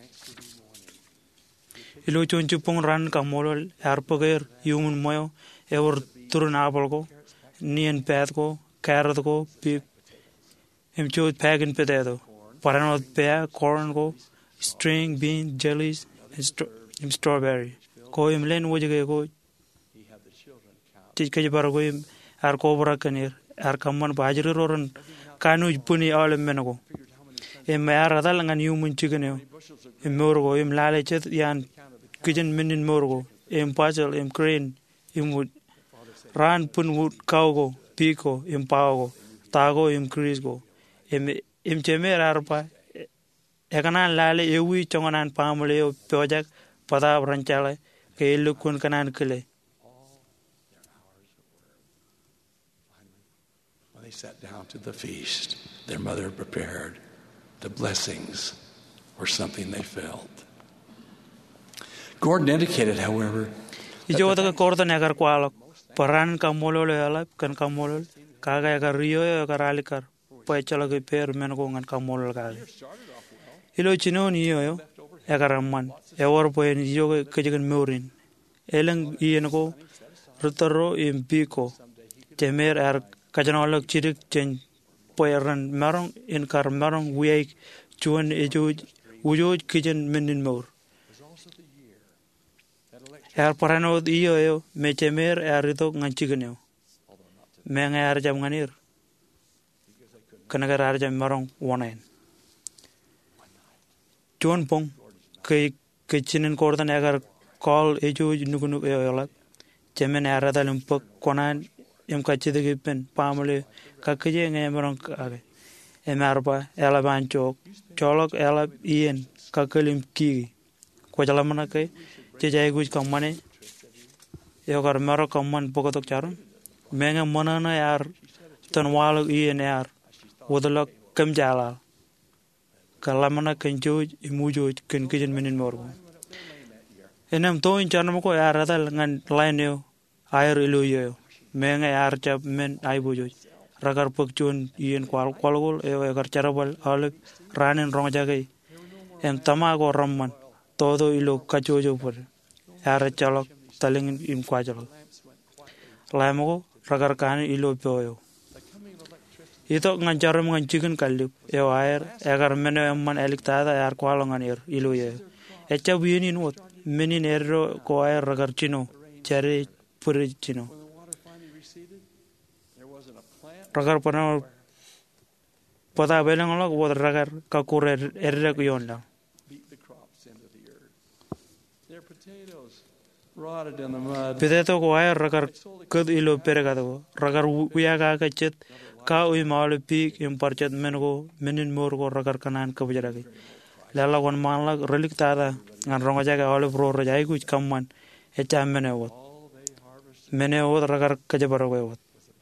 ilo chon chupong ran kamolo arpager yumun moyo eor turun abal ko nian path ko carrot ko pip chod pagan potato paranot pear corn ko string bean jellies and strawberry ko len wojege ko tikay bar ko ar cobra kanir ar kamman bajri roran kanu puni awle mengo mayar dal ngan yumun chigeneo morgo lale chet yan kijen minin morgo pachel crane wood ran pun wood kaugo piko pago tago crisgo chemer arpa ekanan lale ewi chonganan pamole project pada ranchale ke lukun kanan kele when they sat down to the feast their mother prepared the blessings were something they felt. Gordon indicated, however, ijo da korda negar kwalok paran kamolo le alap kan kamolo kaga ga rio ga ralikar pa chala ge per men ko ngan kamolo ga ilo chino ni yo agaramman ewor po en ijo ke jigen morin eleng ien ko rutaro impiko temer ar kajanolok chirik chen poeran marong in kar marong week chuan ejo ujo kijen menin mor er parano iyo me chemer erito nganchigneo menga er jam nganir kanagar er jam marong wonen chuan pong ke chinen kordan agar call ejo nugunu yola chemen er dalum pok konan kachide pen pamole kakje nge marong age emarba ela banchok cholok ela ien kakelim ki ko jalamana ke jejai guj kamane yogar maro kamman pokotok charum menga manana yar tanwalo ien yar wodalok kamjala kalamana kenjo imujo ken kijen menin morgo enam to in chanam ko yar dal ngan laineo air iluyo menga yar chap men aibujo ragar pokchun ien kwalgol yogar charabal alep ranen rongjage tamago ramman todo ilo kachojo por yar chalok taling im kwajalo laimo ragar kan ilo poyo ito nganjaram nganchigen kalip air agar meno man eliktada yar kwalongan ilo ye echa binin wot menin erro ko air ragar chino chare puri chino ragar pano pada belang lo wot ragar kakurer erre yonda potato ko air ragar kud ilo peregado ragar uyaga kachet ka ui malu pik imparchet mengo menin morgo ragar kanan kabjaragi lala wan manla relik tada ngan rongajaga ole pro rajai kuch kamman echa menewot ragar kajabarogewot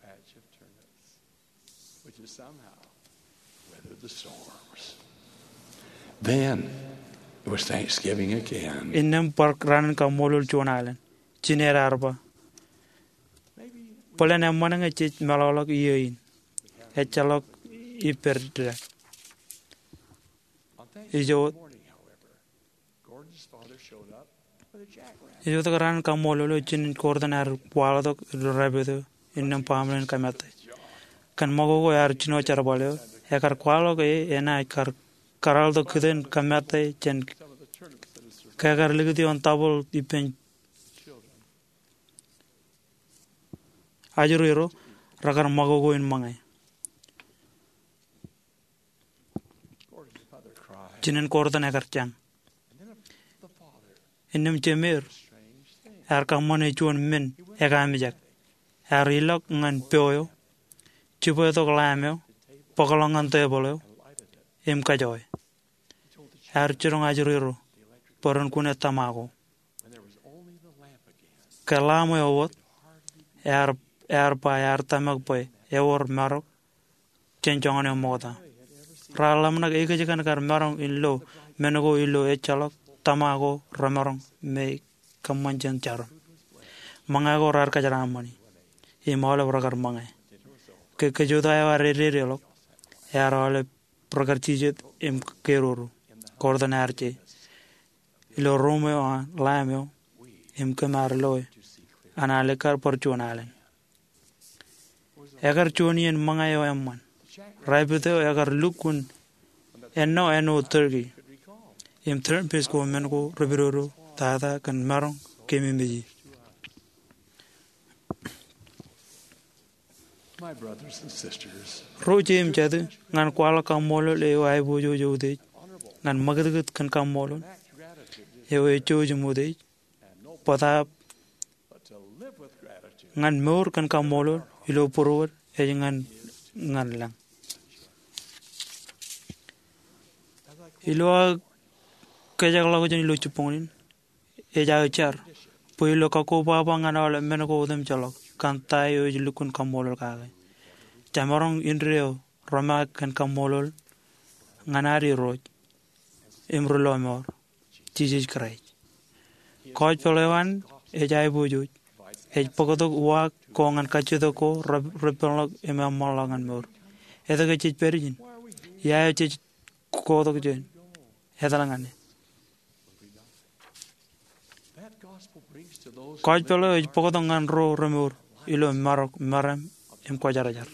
the storms. Then it was Thanksgiving again. Innem park ran ka molul chuanalan chinera arba polen ammananga chich malolok yin echalok iperdra ijo ijo ran ka molul chin kordanar waladok rabedo innem pamlen kamate kan mago yar chino charbale ekar kwalo ke ena ekar karal do kiden kamate chen kagar ligdi on tabol dipen ajuro ragar mago go in mangai chinen kordan ekar chang innem chemer ar kamone chuan men egamijak ar ilok ngan peoyo chipo to glameo pokolongan tebolo kajoy ar chirong ajuro poron kune tamago. Kalamo yawot er tamag poy ewor marok chenchongan yamota. Ralam nag ekajikan kar marong illo menago illo echalok tamago ramarong me kamanjan charam. Mangago rar kajaramani. Imala prakar mangai. Ke kejuda ya re lok. Erole prakar chijet im keruru. Kordan arche. Ilo romeo lameo im kemar loy. Anale kar perchuanalen. Agar chunian mangayo emman. Raibuteo agar lukun eno turkey. Im third pesco mengo ribiroro tata kan marong kemimbeji. My brothers and sisters, Rojem jadu ngan kwala kamolo le wai bojo jode ngan magadagat kan kamolo e jojo mode pada ngan mor kan kamolo ilo poror e ngan lang ilo kaya lago jani lo chuponin e ja char puilo kako baba ngan ala menako dem chalok kantai o lukun kamolol kaga jamarong inreo rama kan kamolol nganari roj imrulo mor Jesus Christ koj polewan e jai bojo e pokoto wa kongan kacheto ko repelok emamolangan mor eta ke chich perijin ya chich ko to jen etalangan koj polo e pokoto ngan ro remor ilo marok maram em kojarajar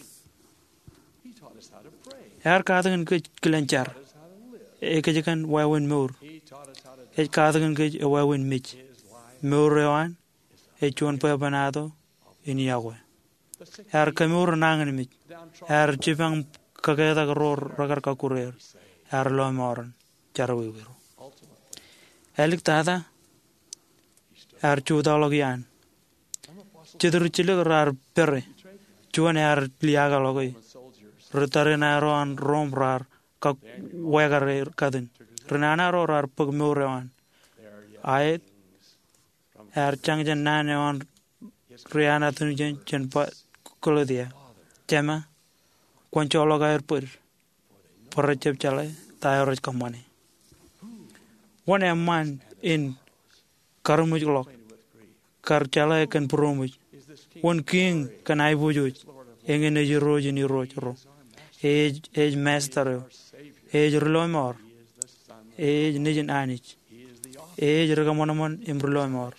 er kaadgen ke kelencar e ke kan wawen mor e kaadgen ke wawen mich mor rewan e chon pa banado ini yawe er kamur nangen mich er chipang kageda ro ragar ka kurer er lo moran charwi wiro elik tada er chudalogian Chidur chile rar perre, chuan er liaga logi. Retarena roan rom rar kak wegare kadin. Renana ro rar pagmurewan. Ayet er changjan nane on riana tunjen chenpa kolodia. Chema kwanchologa er pur. Porachep chale tayoraj kamani. One a man in Karamujlok. Karchala kan promuj. One king kan I bujuj. Engen ej roj ni roj ro. Ej master. Ej rolomor. Ej nijin anich. Ej regamonamon imrolomor.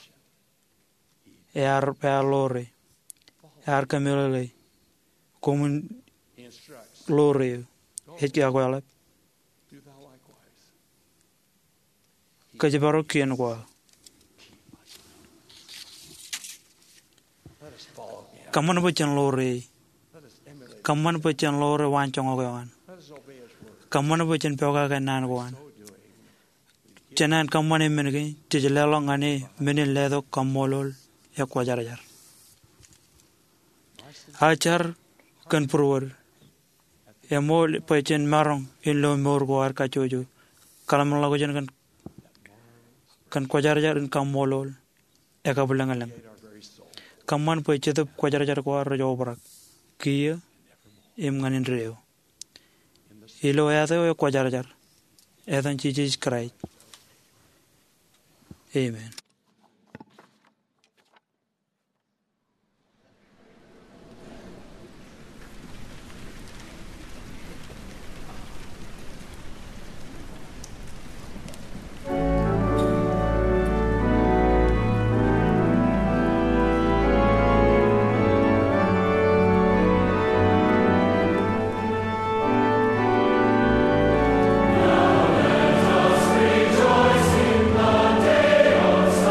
Lore. Camille. Common lore. Ej agwalap. Kajibaro kien kwa. Kaman bachan lore. Kaman bachan lore wanchong ogawan. Kaman bachan pyoga kan nan gwan. Chanan kaman emengi tijalong ane menin ledo kamolol yakwajarajar. Achar kan purwar. Emol bachan marong ilo morgwar kachojo. Kalam lago jan kan kwajarajar kamolol ekabulangalang. Kaman po ito kwajarajar ko arajo barak kia nganin reo ilo yato kwajarajar etan Jesus Christ. Amen. Rejoice in the day of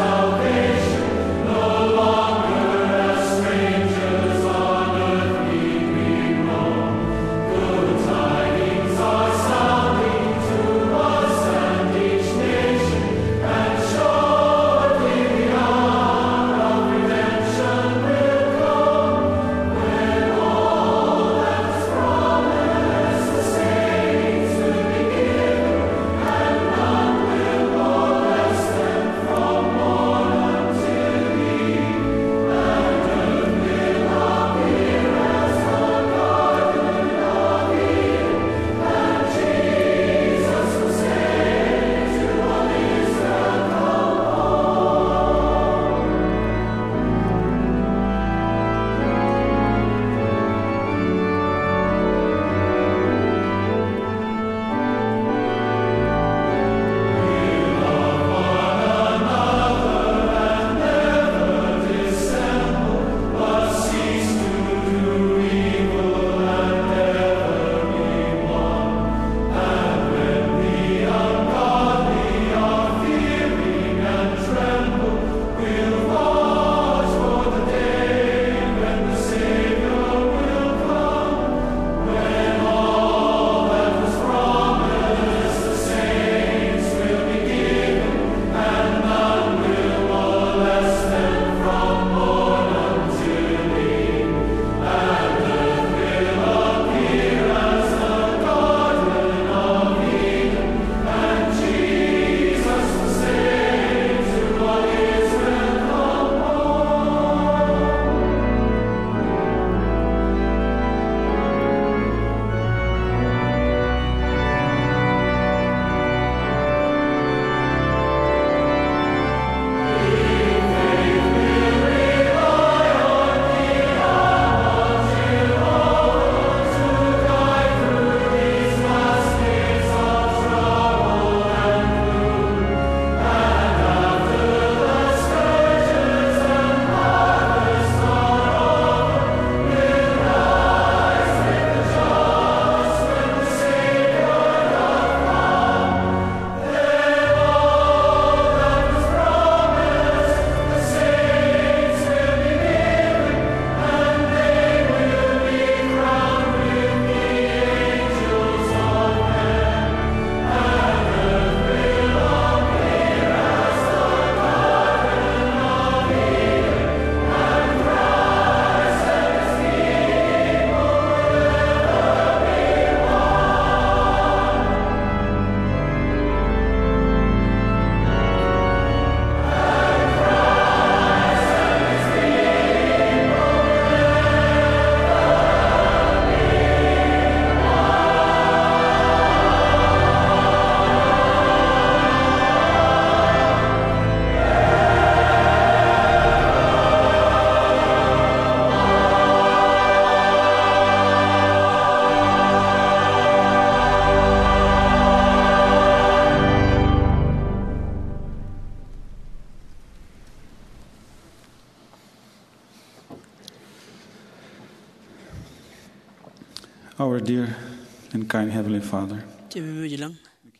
Our dear and kind Heavenly Father, Chemi jilang.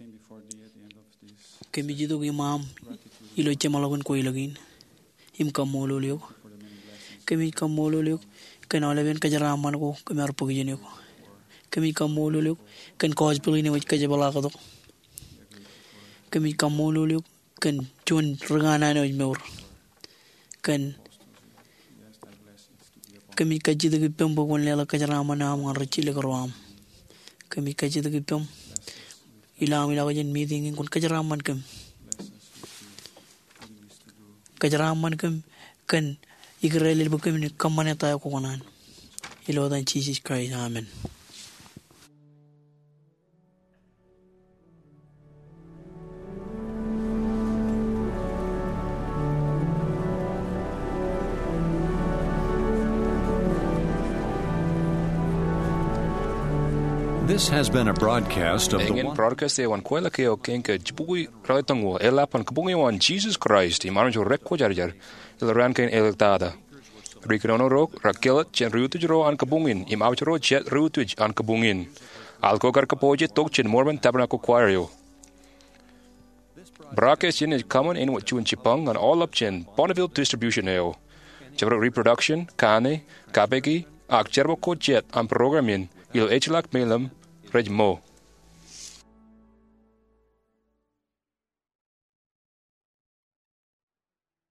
Kemi jitu ki mam ilo chemalagun koi lagin. Im kamolo liyo. Kemi kamolo liyo. Ken oleven kajaraman ko kemi arpugi jeni ko. Kemi kamolo liyo. Ken cause pili ne waj kajabala ka to. Kemi kamolo liyo. Ken chun regana ne waj meur. Ken kami kajitu ki pembo kon lela kajaraman na am ngarchile karwam. Kami kajitu ki pem ilang ko jen meeting kon kajaraman kem. Kajaraman kem kan Israel bukem ni kamane tayo ko kanan. Ilo dan Jesus Christ. Amen. This has been a broadcast of Ingen broadcast e wan kwela ke o kenka jipugui raitango elapan kabungi wan Jesus Christ imaran jo rekko jarjar el ran ken electada rikrono rok rakelat chen rutuj ro an kabungin imawro jet rutuj an kabungin alko kar kapoje tok chen morban tabernacle choir broadcast is common in what chun chipang and all up chen Bonneville distribution eo chabro reproduction kane kabegi ak cherbo ko jet an programin il echlak melam Rejmo.